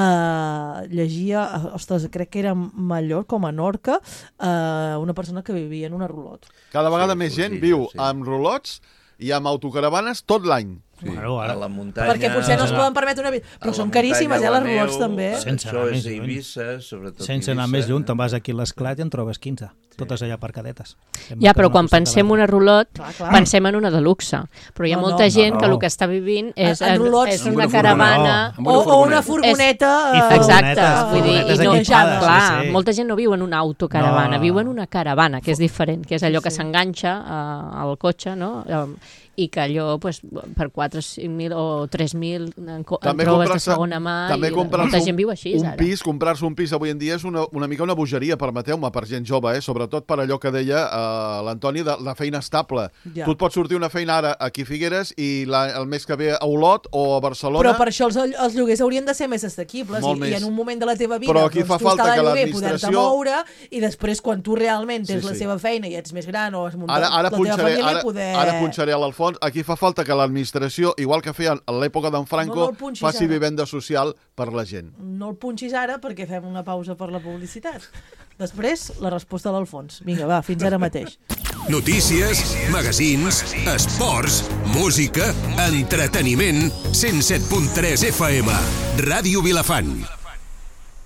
llegia, ostres, crec que era a Mallorca o Menorca, una persona que vivia en una rulot. Cada vegada més gent viu amb rulots i amb autocaravanes tot l'any. Bueno, a la muntanya... Perquè potser no es poden permetre una vida. Però són caríssimes, les rulots també. Això és Eivissa, sobretot sense anar més lluny, te'n vas aquí a l'Esclat i en trobes 15. Totes allà aparcadetes. Ja, però quan pensem una rulot, pensem en una de luxe. Però hi ha molta gent que el que està vivint és una caravana... O una furgoneta... Exacte. Vull dir, molta gent no viu en una autocaravana, viu en una caravana, que és diferent, que és allò que s'enganxa al cotxe, no? I que allò per 4, 5.000 o 3.000 en trobes de segona mà i molta gent viu així ara. Comprar-se un pis avui en dia és una mica una bogeria, permeteu-me, per gent jove, sobretot per allò que deia l'Antoni de la feina estable. Tu et pots sortir una feina ara aquí a Figueres i el mes que ve a Olot o a Barcelona. Però per això els lloguers haurien de ser més assequibles i en un moment de la teva vida tu estàs de lloguer, poder-te moure i després quan tu realment tens la seva feina i ets més gran o has muntat la teva família poder... Ara punxaré a l'Alfons. Aquí fa falta que l'administració, igual que feien a l'època d'en Franco, faci vivenda social per la gent. No el punxis ara perquè fem una pausa per la publicitat. Després, la resposta de l'Alfons. Vinga, va, fins ara mateix. Notícies, magazins, esports, música, entreteniment, 107.3 FM, Ràdio Vilafant.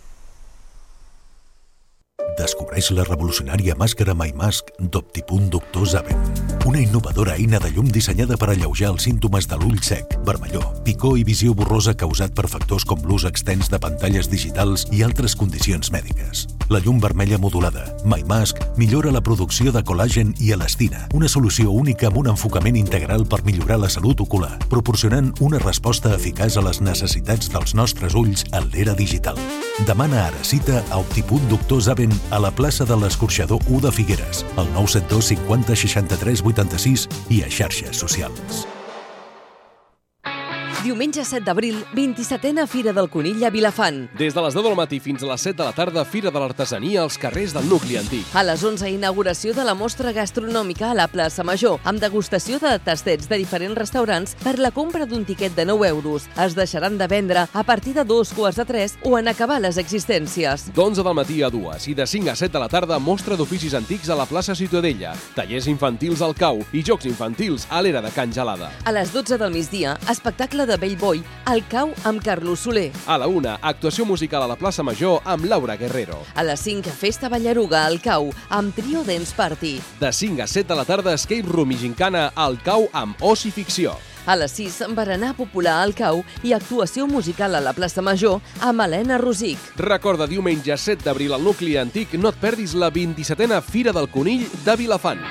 Descobreix la revolucionària màscara MyMask d'Optipunt Doctor Zaven. Una innovadora eina de llum dissenyada per alleujar els símptomes de l'ull sec, vermellor, picor i visió borrosa causat per factors com l'ús extens de pantalles digitals i altres condicions mèdiques. La llum vermella modulada, MyMask, millora la producció de col·làgen i elastina, una solució única amb un enfocament integral per millorar la salut ocular, proporcionant una resposta eficaç a les necessitats dels nostres ulls en l'era digital. Demana ara cita a Optipunt Doctor Zaven a la plaça de l'Escorxador 1 de Figueres, al 972 50 63 86 i a xarxes socials. Diumenge 7 d'abril, 27a Fira del Conill a Vilafant. Des de les 10 del matí fins a les 7 de la tarda, Fira de l'Artesania als carrers del nucli antic. A les 11, inauguració de la mostra gastronòmica a la plaça Major, amb degustació de tastets de diferents restaurants per la compra d'un tiquet de 9 euros. Es deixaran de vendre a partir de 2:45 o en acabar les existències. D'11 del matí a 2 i de 5 a 7 de la tarda, mostra d'oficis antics a la plaça Ciutadella, tallers infantils al Cau i jocs infantils a l'era de Can Gelada. A les 12 del migdia, espectacle de Bellboi, al Cau amb Carlos Soler. A la 1, actuació musical a la plaça Major amb Laura Guerrero. A les 5, festa Ballaruga al Cau amb Trio Dance Party. De 5 a 7 de la tarda, escape room i gincana al Cau amb Oci Ficció. A les 6, berenar popular al Cau i actuació musical a la plaça Major amb Helena Rosic. Recorda, diumenge 7 d'abril al nucli antic, no et perdis la 27a Fira del Conill de Vilafant.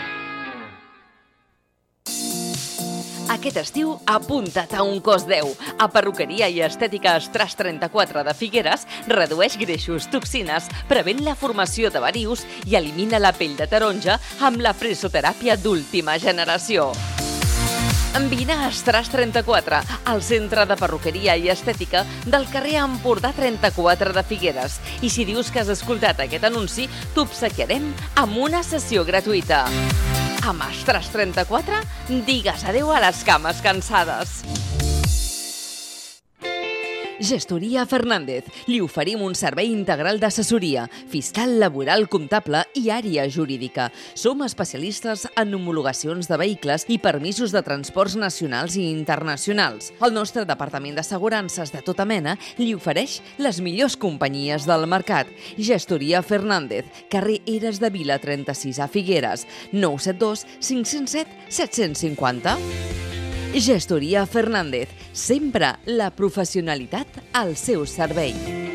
Aquest estiu, apunta't a un cos 10. A Perruqueria i Estètica Estras 34 de Figueres redueix greixos, toxines, prevent la formació de varius i elimina la pell de taronja amb la presoteràpia d'última generació. Vine a Estras 34, al centre de perruqueria i estètica del carrer Empordà 34 de Figueres. I si dius que has escoltat aquest anunci, t'obsequiarem amb una sessió gratuïta. Amb Estras 34, digues adeu a les cames cansades. Gestoria Fernández. Li oferim un servei integral d'assessoria, fiscal, laboral, comptable i àrea jurídica. Som especialistes en homologacions de vehicles i permisos de transports nacionals i internacionals. El nostre departament d'assegurances de tota mena li ofereix les millors companyies del mercat. Gestoria Fernández, carrer Eres de Vila 36 a Figueres, 972 507 750. Gestoria Fernández, sempre la professionalitat al seu servei.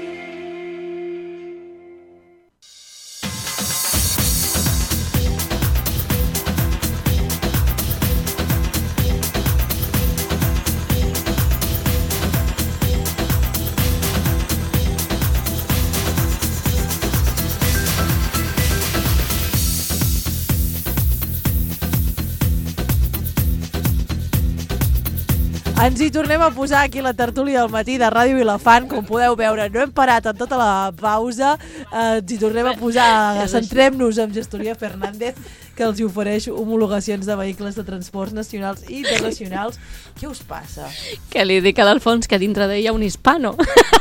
Ens hi tornem a posar aquí la tertúlia del matí de Ràdio Vilafant, com podeu veure, no hem parat en tota la pausa, ens hi tornem a posar, centrem-nos en Gestoria Fernández, que els ofereix homologacions de vehicles de transports nacionals i internacionals. Què us passa? Que li dic a l'Alfons que dintre d'ell hi ha un hispano.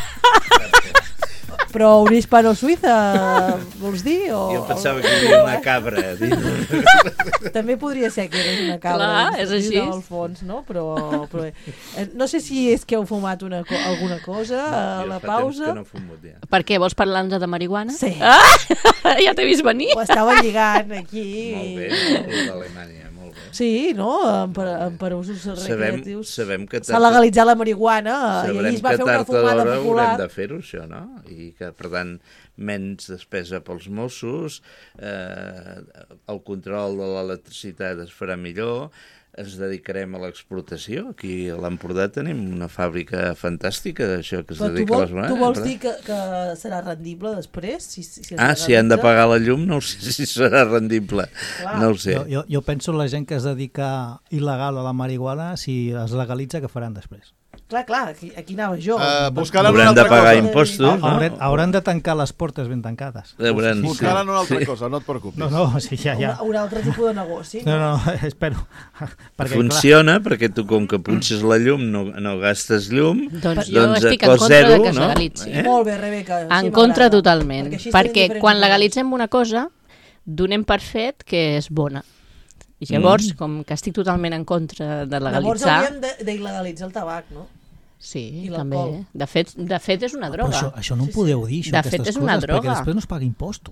Però un hispano-suïssa, vols dir? Jo pensava que hi havia una cabra. També podria ser que era una cabra. Clar, és així. Al fons, no? Però no sé si és que heu fumat alguna cosa a la pausa. Que no fumo, ja. Per què? Vols parlar-nos de marihuana? Sí. Ah, ja t'he vist venir. Ho estava lligant aquí. Molt bé, d'Alemanya, molt bé. Sí, no? Per usos recreatius. Sabem que s'ha legalitzat la marihuana i allí es va fer una fumada popular. Haurem de fer-ho, això, no? I que, per tant, menys despesa pels Mossos, el control de l'electricitat es farà millor, ens dedicarem a l'exportació. Aquí a l'Empordà tenim una fàbrica fantàstica d'això que es dedica a les bananes. Tu vols dir que serà rendible després? Si han de pagar la llum, no sé si serà rendible. Clar. No ho sé. Jo penso la gent que es dedica il·legal a la marihuana, si es legalitza, què faran després? Clar, aquí anava jo. Hauran de pagar impostos. Hauran de tancar les portes ben tancades. Buscaran una altra cosa, no et preocupis. No, sí, ja. Un altre tipus de negoci. No, espero. Funciona, perquè tu com que punxes la llum no gastes llum, doncs jo estic en contra de que es legalitzi. Molt bé, Rebeca. En contra totalment, perquè quan legalitzem una cosa donem per fet que és bona. I llavors, com que estic totalment en contra de legalitzar... Llavors hauríem d'il·legalitzar el tabac, no? Sí, també. De fet, és una droga. Però això no ho podeu dir, això, de fet, és una droga. Perquè després no es paga impostos.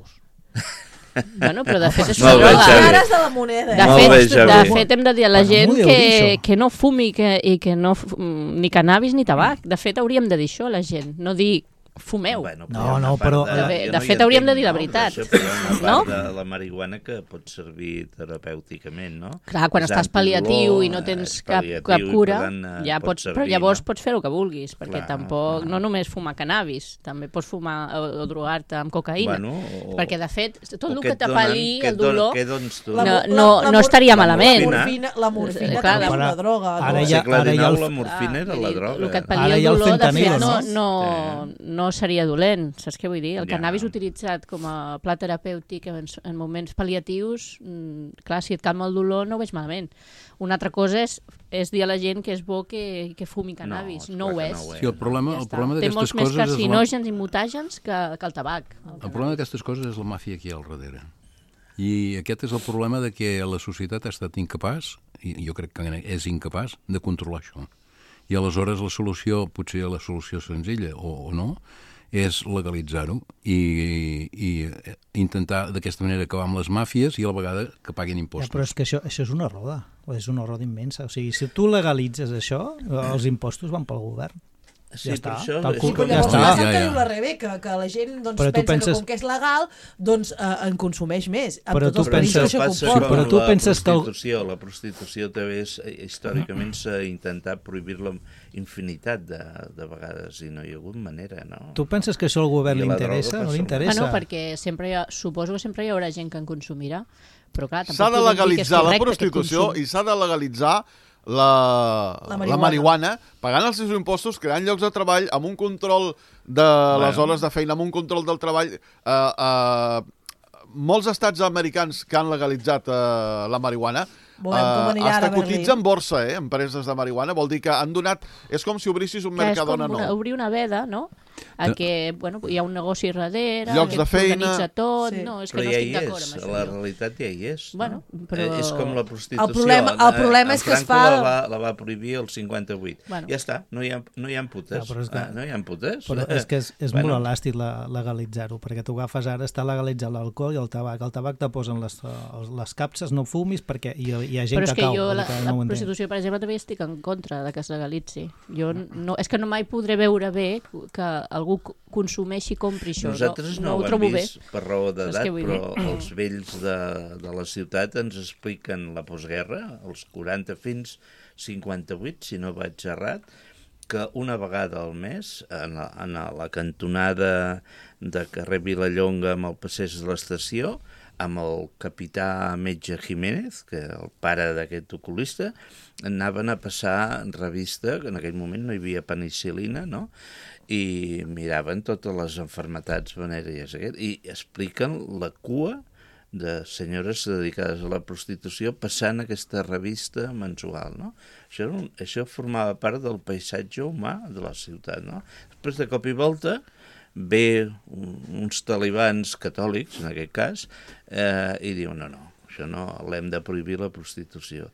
Bueno, però de fet és una Molt bé, droga. Xavi. Cares de la moneda. De fet, hem de dir a la gent m'ho dieu dir, que no fumi i que no ni cannabis ni tabac. De fet, hauríem de dir això a la gent, no dir fumeu. Bueno, No, però- De fet, hauríem de dir la veritat. Això, però una part No? de la marihuana que pot servir terapèuticament, no? Clar, quan És estàs pal·liatiu i no tens és cap pal·liatiu i, cura, per tant, ja pot pots, però servir, llavors no? pots fer el que vulguis, perquè Clar, tampoc, clar. no només fumar cannabis, també pots fumar o drogar-te amb cocaïna. Perquè, de fet, tot el que t'apal·li el dolor Què dones tu? no estaria malament. La morfina Clar, també és ara- una droga. ara no? ja- Al segle XIX el- la morfina era la droga. El que et Ara pal·lia hi el ha el dolor, de fentanil, fet, no? no seria dolent, saps què vull dir? El Ja. cannabis utilitzat com a pla terapèutic en moments pal·liatius, clar, si et calma el dolor no ho veig malament. Una altra cosa és dir a la gent que és bo que fumi cannabis. No ho és. Sí, el problema Ja està. d'aquestes Té molts més coses és carcinògens i mutàgens que el tabac. El problema d'aquestes coses és la màfia aquí al darrere. I aquest és el problema de que la societat ha estat incapaç, i jo crec que és incapaç, de controlar això. I aleshores la solució, potser la solució senzilla o no, és legalitzar-ho i intentar d'aquesta manera acabar amb les màfies i a la vegada que paguin impostos. Però és que això és una roda, és una roda immensa. O sigui, si tu legalitzes això, els impostos van pel govern. Sí, Ja per està. això... Tal Sí, com- però ja llavors està. passa el Ja, que ja. diu la Rebeca, que la gent doncs, Però tu pensa que penses- com que és legal, doncs en consumeix més, amb Però tots els tu perills que penses- això passa comporta. però tu penses que el- La prostitució també històricament s'ha intentat prohibir-la infinitat de vegades i no hi ha hagut manera, no? Tu penses que això al govern I li la droga interessa? No passa li molt. interessa? Perquè suposo que sempre hi haurà gent que en consumirà, però clar, tampoc S'ha de podem dir que és legalitzar la correcte prostitució aquest consum. i s'ha de legalitzar la marihuana, pagant els seus impostos, creant llocs de treball, amb un control de les hores de feina, amb un control del treball. Molts estats americans que han legalitzat la marihuana Veurem com anirà ara hasta a Berlín. cotitzen en borsa, empreses de marihuana. Vol dir que han donat... És com si obrissis un Que és Mercadona com nou. obrir una veda, no? A que hi ha un negoci darrere, Llocs que de feina. organitza tot... Sí. No, és que Però no ja estic hi d'acord és, amb això. la jo. realitat ja hi és. Bueno, no? però- És com la prostitució. El problema és que es Franco fa- la va prohibir el 58. Bueno. Ja està, no hi ha putes. Ja, però és que- No hi ha putes. Però és que és Bueno. molt elàstic legalitzar-ho, perquè tu agafes ara, està legalitzat l'alcohol i el tabac. El tabac te posen les capses, no fumis, perquè hi ha gent Però és que cau. jo, vull la dir que no ho entenc. prostitució, per exemple, també estic en contra de que es legalitzi. Jo no, és que no mai podré veure bé que algú consumeixi i compri això. Nosaltres no ho ho hem trobo bé. vist per raó Saps d'edat, què vull però dir? els vells de la ciutat ens expliquen la postguerra, els 40 fins 58, si no vaig errat, que una vegada al mes, en la cantonada de carrer Vilallonga amb el passeig de l'estació, amb el capità Metge Jiménez, que el pare d'aquest oculista, anaven a passar revista, que en aquell moment no hi havia penicil·lina, no?, i miraven totes les enfermetats venèries i expliquen la cua de senyores dedicades a la prostitució passant aquesta revista mensual, no? Això formava part del paisatge humà de la ciutat, no? Després, de cop i volta, ve uns talibans catòlics, en aquest cas, i diuen, no, això no, l'hem de prohibir la prostitució.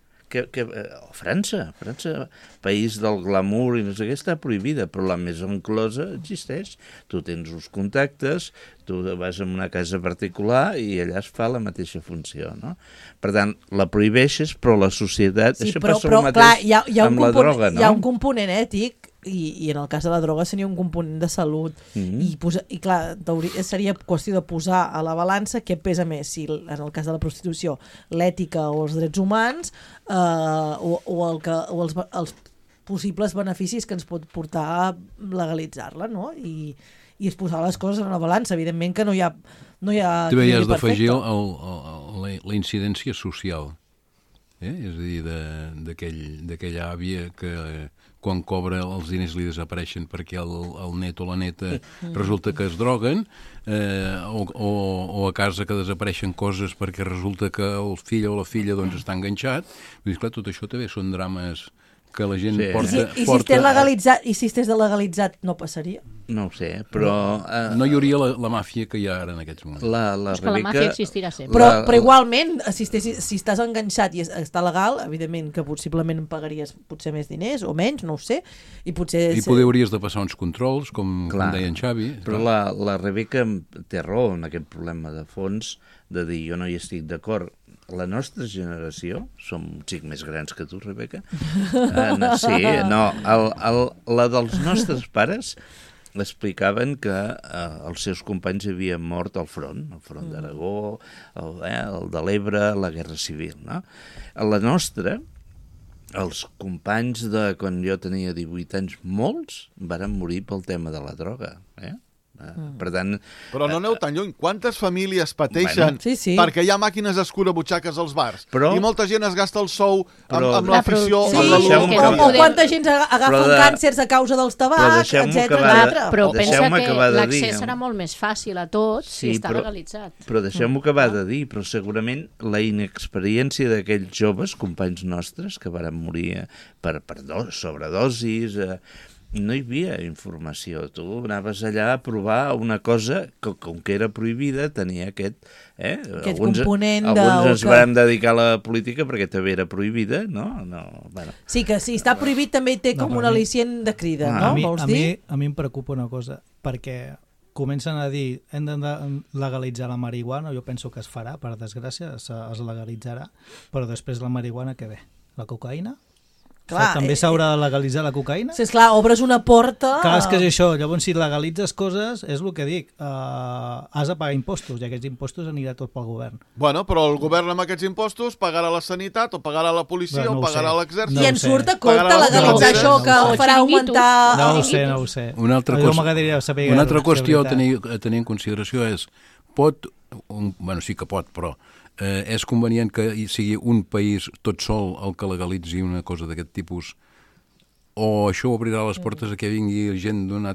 França, país del glamour i no sé què, està prohibida, però la Maison Closa existeix. Tu tens uns contactes, tu vas a una casa particular i allà es fa la mateixa funció, no? Per tant, la prohibeixes, però la societat... Sí, això però, passa però el clar, mateix amb la droga, no? Hi ha un component ètic i en el cas de la droga seria un component de salut i clar, seria qüestió de posar a la balança què pesa més, si en el cas de la prostitució l'ètica o els drets humans o els possibles beneficis que ens pot portar legalitzar-la, no? I es posar les coses en una balança. Evidentment que no hi ha També hi has equilibri d'afegir perfecte. la incidència social. És a dir, d'aquella àvia que quan cobra els diners li desapareixen perquè el net o la neta resulta que es droguen, o a casa que desapareixen coses perquè resulta que el fill o la filla doncs, està enganxat. Vull dir, clar, tot això també són drames que la gent porta... I si estigués legalitzat no passaria? No ho sé, però... No hi hauria la màfia que hi ha ara en aquests moments. És que la màfia existirà sempre. Però igualment, si estàs enganxat i està legal, evidentment que possiblement pagaries potser més diners o menys, no ho sé, i potser... I poder hauries de passar uns controls, com deia en Xavi. Però la Rebeca té raó en aquest problema de fons, de dir jo no hi estic d'acord. La nostra generació, som un xic més grans que tu, Rebeca, la dels nostres pares explicaven que els seus companys havien mort al front d'Aragó, el de l'Ebre, la Guerra Civil, no? A la nostra, els companys de quan jo tenia 18 anys, molts varen morir pel tema de la droga, Per tant... Però no aneu tan lluny. Quantes famílies pateixen perquè hi ha màquines escurabutxaques als bars i molta gent es gasta el sou amb l'afició... Quanta gent agafen càncers a causa dels tabacs, etc. Però pensa que l'accés serà molt més fàcil a tot si està legalitzat. Però deixeu-m'ho acabar de dir, però segurament la inexperiència d'aquells joves, companys nostres, que varen morir per sobredosis... No hi havia informació. Tu anaves allà a provar una cosa que, com que era prohibida, tenia aquest component de... Alguns ens vam dedicar a la política perquè també era prohibida, no? Sí, que si està prohibit també té com un al·licient de crida, no? Vols dir? A mi em preocupa una cosa, perquè comencen a dir hem de legalitzar la marihuana, jo penso que es farà, per desgràcia, es legalitzarà, però després la marihuana què ve? La cocaïna? Clar, també s'haurà de legalitzar la cocaïna? Sí, esclar, obres una porta... Clar, és que és això. Llavors, si legalitzes coses, és el que dic, has de pagar impostos, i aquests impostos anirà tot pel govern. Bueno, però el govern amb aquests impostos pagarà la sanitat, o pagarà la policia, o pagarà l'exèrcit... I en surt a compte legalitzar això que farà augmentar... No ho sé. Una altra qüestió a tenir en consideració és, sí que pot, però... és convenient que sigui un país tot sol el que legalitzi una cosa d'aquest tipus, o això obrirà les portes a que vingui gent d'un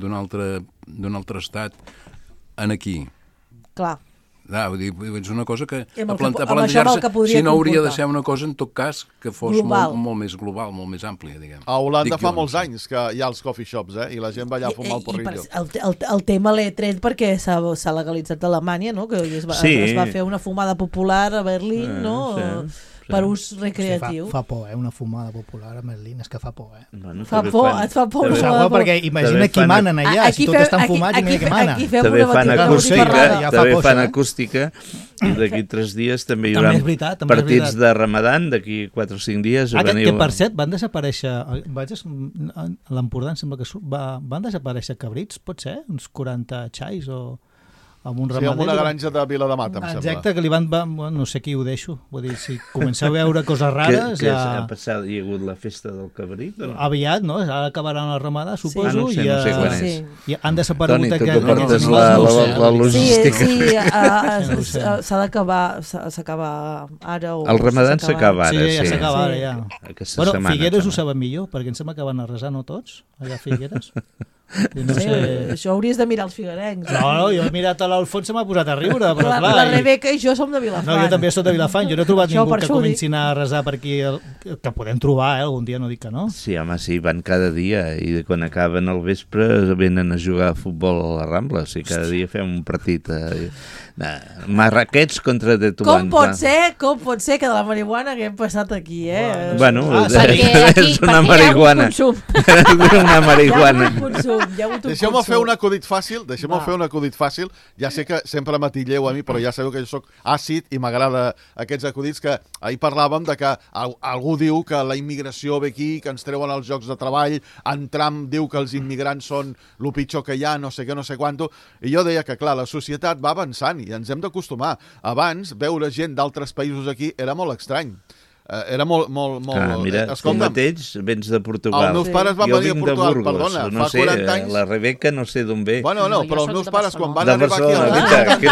altre estat aquí? Clar. És una cosa que a plantejar-se si no hauria de ser una cosa en tot cas que fos molt més global, molt més àmplia, diguem. A Holanda fa molts anys que hi ha els coffee shops, i la gent va allà a fumar el porrillo. El tema l'he tret perquè s'ha legalitzat a Alemanya, no? Que es va fer una fumada popular a Berlín, no? Per ús recreatiu. Fa por, una fumada popular a Berlín, és que fa por, et fa por. Perquè imagina qui manen allà, si tot estan fumats, imagina qui mana. També fan acústica, i d'aquí 3 dies també hi haurà partits de Ramadan, d'aquí 4 o 5 dies. Que per cert, van desaparèixer, a l'Empordà em sembla que van desaparèixer cabrits, pot ser? Uns 40 xais o... amb un ramader. Sí, amb una granja de Vilademat, em sembla. Exacte, que li van... no sé qui ho deixo. Vull dir, si comenceu a veure coses rares... Què ha passat? Hi ha hagut la festa del cabrit? Aviat, no? Ara acabaran la ramada, suposo. No sé quan és. I han desaparegut... Toni, tu que portes la logística. Sí, s'ha d'acabar, s'acaba ara o... El ramadan s'acaba ara, sí. Sí, ja s'acaba ara, ja. Bueno, Figueres ho saben millor, perquè em sembla que van arrasar, no tots, allà a Figueres. No sé, això hauries de mirar els figuerencs. No, jo he mirat a l'Alfons, se m'ha posat a riure, però clar... La Rebeca i jo som de Vilafant. No, jo també soc de Vilafant, jo no he trobat ningú que comencin a resar per aquí, que podem trobar, algun dia, no dic que no. Sí, home, sí, van cada dia, i quan acaben al vespre venen a jugar a futbol a la Rambla, o sigui, cada dia fem un partit. Marraquets contra Tetuán. Com pot ser que de la marihuana que hem passat aquí, Bueno, és una marihuana. Una marihuana. Deixeu-me fer un acudit fàcil. Ja sé que sempre m'atilleu a mi, però ja sabeu que jo soc àcid i m'agrada aquests acudits, que ahir parlàvem de que algú diu que la immigració ve aquí, que ens treuen els llocs de treball, en Trump diu que els immigrants són el pitjor que hi ha, no sé què, no sé quanto, i jo deia que, clar, la societat va avançant i ens hem d'acostumar. Abans, veure gent d'altres països aquí era molt estrany. Era molt... Mira, tu mateix vens de Portugal. Els meus pares van venir a Portugal, perdona, fa 40 anys... La Rebeca no sé d'on ve. Bueno, no, però els meus pares quan van arribar aquí...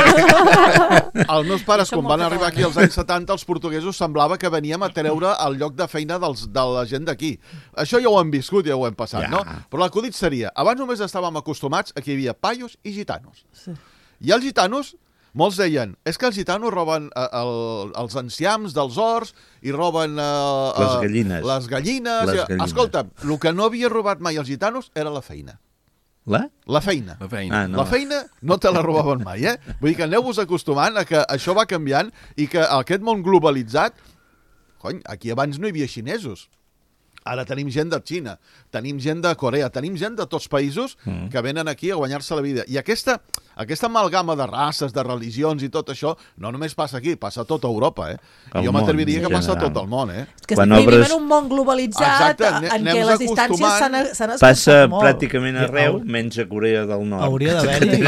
Els meus pares quan van arribar aquí als anys 70, els portuguesos semblava que veníem a treure el lloc de feina de la gent d'aquí. Això ja ho hem viscut, ja ho hem passat, no? Però l'acudit seria, abans només estàvem acostumats a que hi havia paios i gitanos. I els gitanos... Molts deien, és que els gitanos roben els enciams dels horts i roben les gallines. Escolta, el que no havia robat mai els gitanos era la feina. La feina. No. La feina no te la robaven mai, Vull dir que aneu-vos acostumant a que això va canviant i que aquest món globalitzat... Cony, aquí abans no hi havia xinesos. Ara tenim gent de Xina, tenim gent de Corea, tenim gent de tots països que venen aquí a guanyar-se la vida. I aquesta amalgama de races, de religions i tot això, no només passa aquí, passa a tota Europa, Jo m'atreviria que passa a tot el món, És que vivim en un món globalitzat en què les distàncies s'han escurçat molt. Passa pràcticament arreu, menys a Corea del Nord. Hauria d'haver-hi.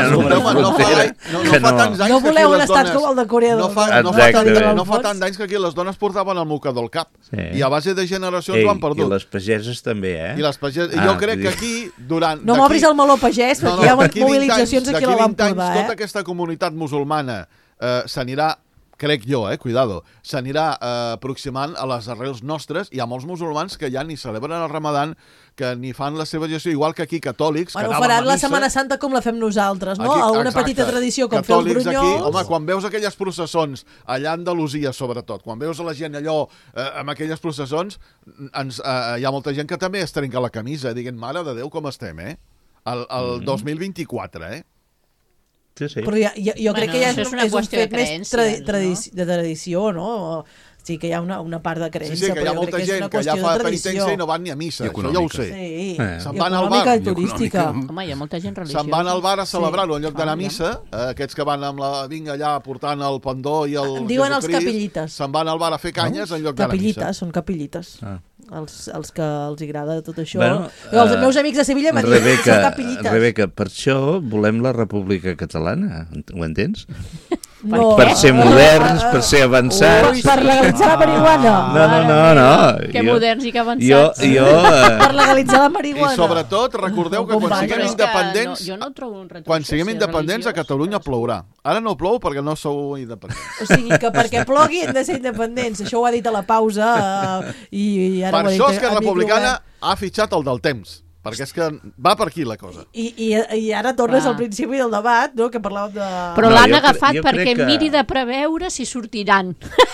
No fa tants anys no voleu un estat com el de Corea del Nord. No fa tants anys que aquí les dones portaven el mocador al cap. I a base de generacions ho han perdut. I les pageses també, I les pageses. Jo crec que aquí, durant... No m'obris el meló pagès, perquè hi ha mobilitzacions aquí a l'Empordà, Tota aquesta comunitat musulmana s'anirà, crec jo, cuidado, s'anirà aproximant a les arrels nostres. Hi ha molts musulmans que ja ni celebren el Ramadan, que ni fan la seva gestió, igual que aquí catòlics... Bueno, faran la Setmana Santa com la fem nosaltres, no? A una petita tradició com fer els brunyols... Aquí, home, quan veus aquelles processons, allà a Andalusia sobretot, quan veus la gent allò amb aquelles processons, hi ha molta gent que també es trenca la camisa, dient, mare de Déu, com estem, El 2024, Sí. Però jo crec que ja és un fet més de tradició, no? Sí que hi ha una part de creença, sí, que hi ha molta gent que ja fa penitència i no van ni a missa, això ja ho sé. Sí, se'n van al bar. I turística. Home, hi ha molta gent religiosa. Se'n van al bar a celebrar-ho en lloc d'anar a missa, aquests que van amb la vinga allà portant el pendó i el Jesucrist. Diuen els capillites. Se'n van al bar a fer canyes en lloc d'anar a missa. Són capillites. Els que els agrada tot això. Els meus amics de Sevilla m'han dit que són capillites. Rebecca, per això volem la República Catalana, ho entens? No. Per ser moderns, per ser avançats. Per legalitzar la marihuana. No. Que moderns i que avançats. Per legalitzar la marihuana. I sobretot, recordeu que quan siguem independents... Jo no ho trobo un retrocés. Quan siguem independents a Catalunya plourà. Ara no plou perquè no sou independents. O sigui que perquè plogui hem de ser independents. Això ho ha dit a la pausa i ara ho ha dit... Per això Esquerra Republicana ha fitxat el del temps. Perquè és que va per aquí la cosa. I ara tornes al principi del debat, no? Que parlàvem de... Però l'han agafat perquè miri de preveure si sortiran.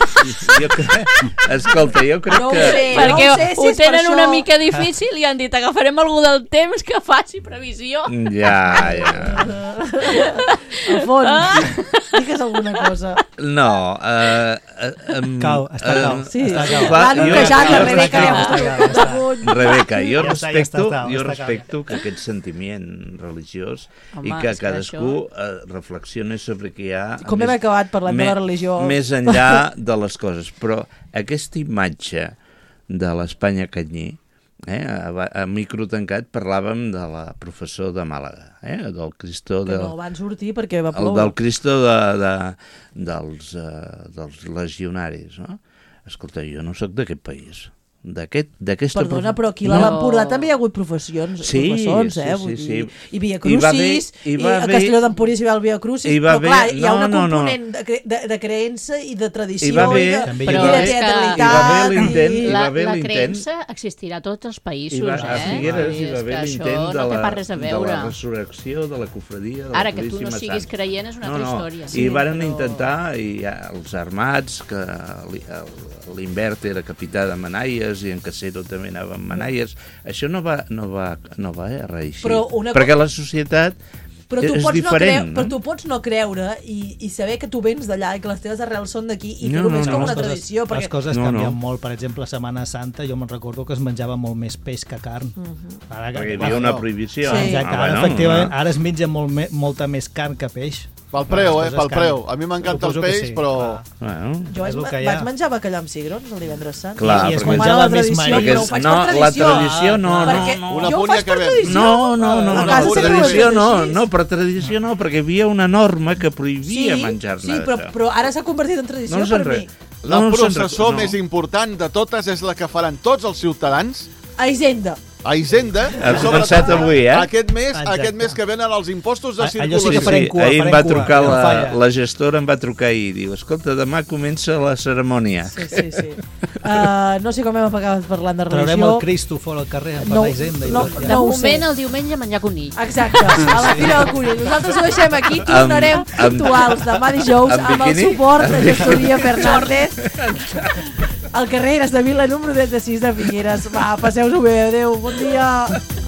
Escolta, jo crec que... Perquè ho tenen una mica difícil i han dit agafarem algú del temps que faci previsió. Ja. Alfons, digues alguna cosa. No. Cau, està cau. Sí, va noquejant la Rebeca. Rebeca, jo respecto que aquest sentiment religiós i que cadascú reflexioni sobre què hi ha... Com hem acabat parlant de la religió? Més enllà de les coses. Però aquesta imatge de l'Espanya Canyí, a micro tancat parlàvem de la professor de Màlaga, del Cristo... Que no van sortir perquè va ploure. Del Cristo dels legionaris, no? Escolta, jo no sóc d'aquest país. Perdona, però aquí a l'Empordà també hi ha hagut professors, vull dir, i Via Crucis, i a Castelló d'Empúries hi va el Via Crucis, però clar, hi ha una component de creença i de tradició i de teatralitat. La creença existirà a tots els països, a Figueres hi va haver l'intent de la resurrecció de la cofradia de la Puríssima Santa. Ara, que tu no siguis creient és una altra història. I varen intentar, i els armats, que l'Imbert era capità de Manaies, i en Casero també anava amb Manaies. Això no va reeixir. Perquè la societat és diferent. Però tu pots no creure i saber que tu vens d'allà i que les teves arrels són d'aquí i fer-ho més com una tradició. Les coses canvien molt. Per exemple, a Setmana Santa jo me'n recordo que es menjava molt més peix que carn. Perquè hi havia una prohibició. Efectivament, ara es menja molta més carn que peix. Pel preu, pel preu. A mi m'encanta el peix, però... Jo vaig menjar bacallà amb cigrons el divendres sant. Clar, i es menjava més marisc. No, la tradició no. Jo ho faig per tradició. No, per tradició no, perquè hi havia una norma que prohibia menjar-ne. Sí, però ara s'ha convertit en tradició per mi. La processó més important de totes és la que faran tots els ciutadans a Hisenda. A Hisenda, has començat avui, aquest mes que venen els impostos de circulació. Ahir em va trucar la gestora, em va trucar i diu, escolta, demà comença la cerimònia. Sí. No sé com hem acabat parlant de religió. Traurem el Cristo fora al carrer per la Hisenda. De moment, el diumenge menjar conill. Exacte, a la fira del conill. Nosaltres ho deixem aquí, tornarem puntuals demà dijous amb el suport de Gestoria Fernández. Al carrer Eres de Vila, número 36 de Figueres. Va, passeu-vos bé, adeu, bon dia.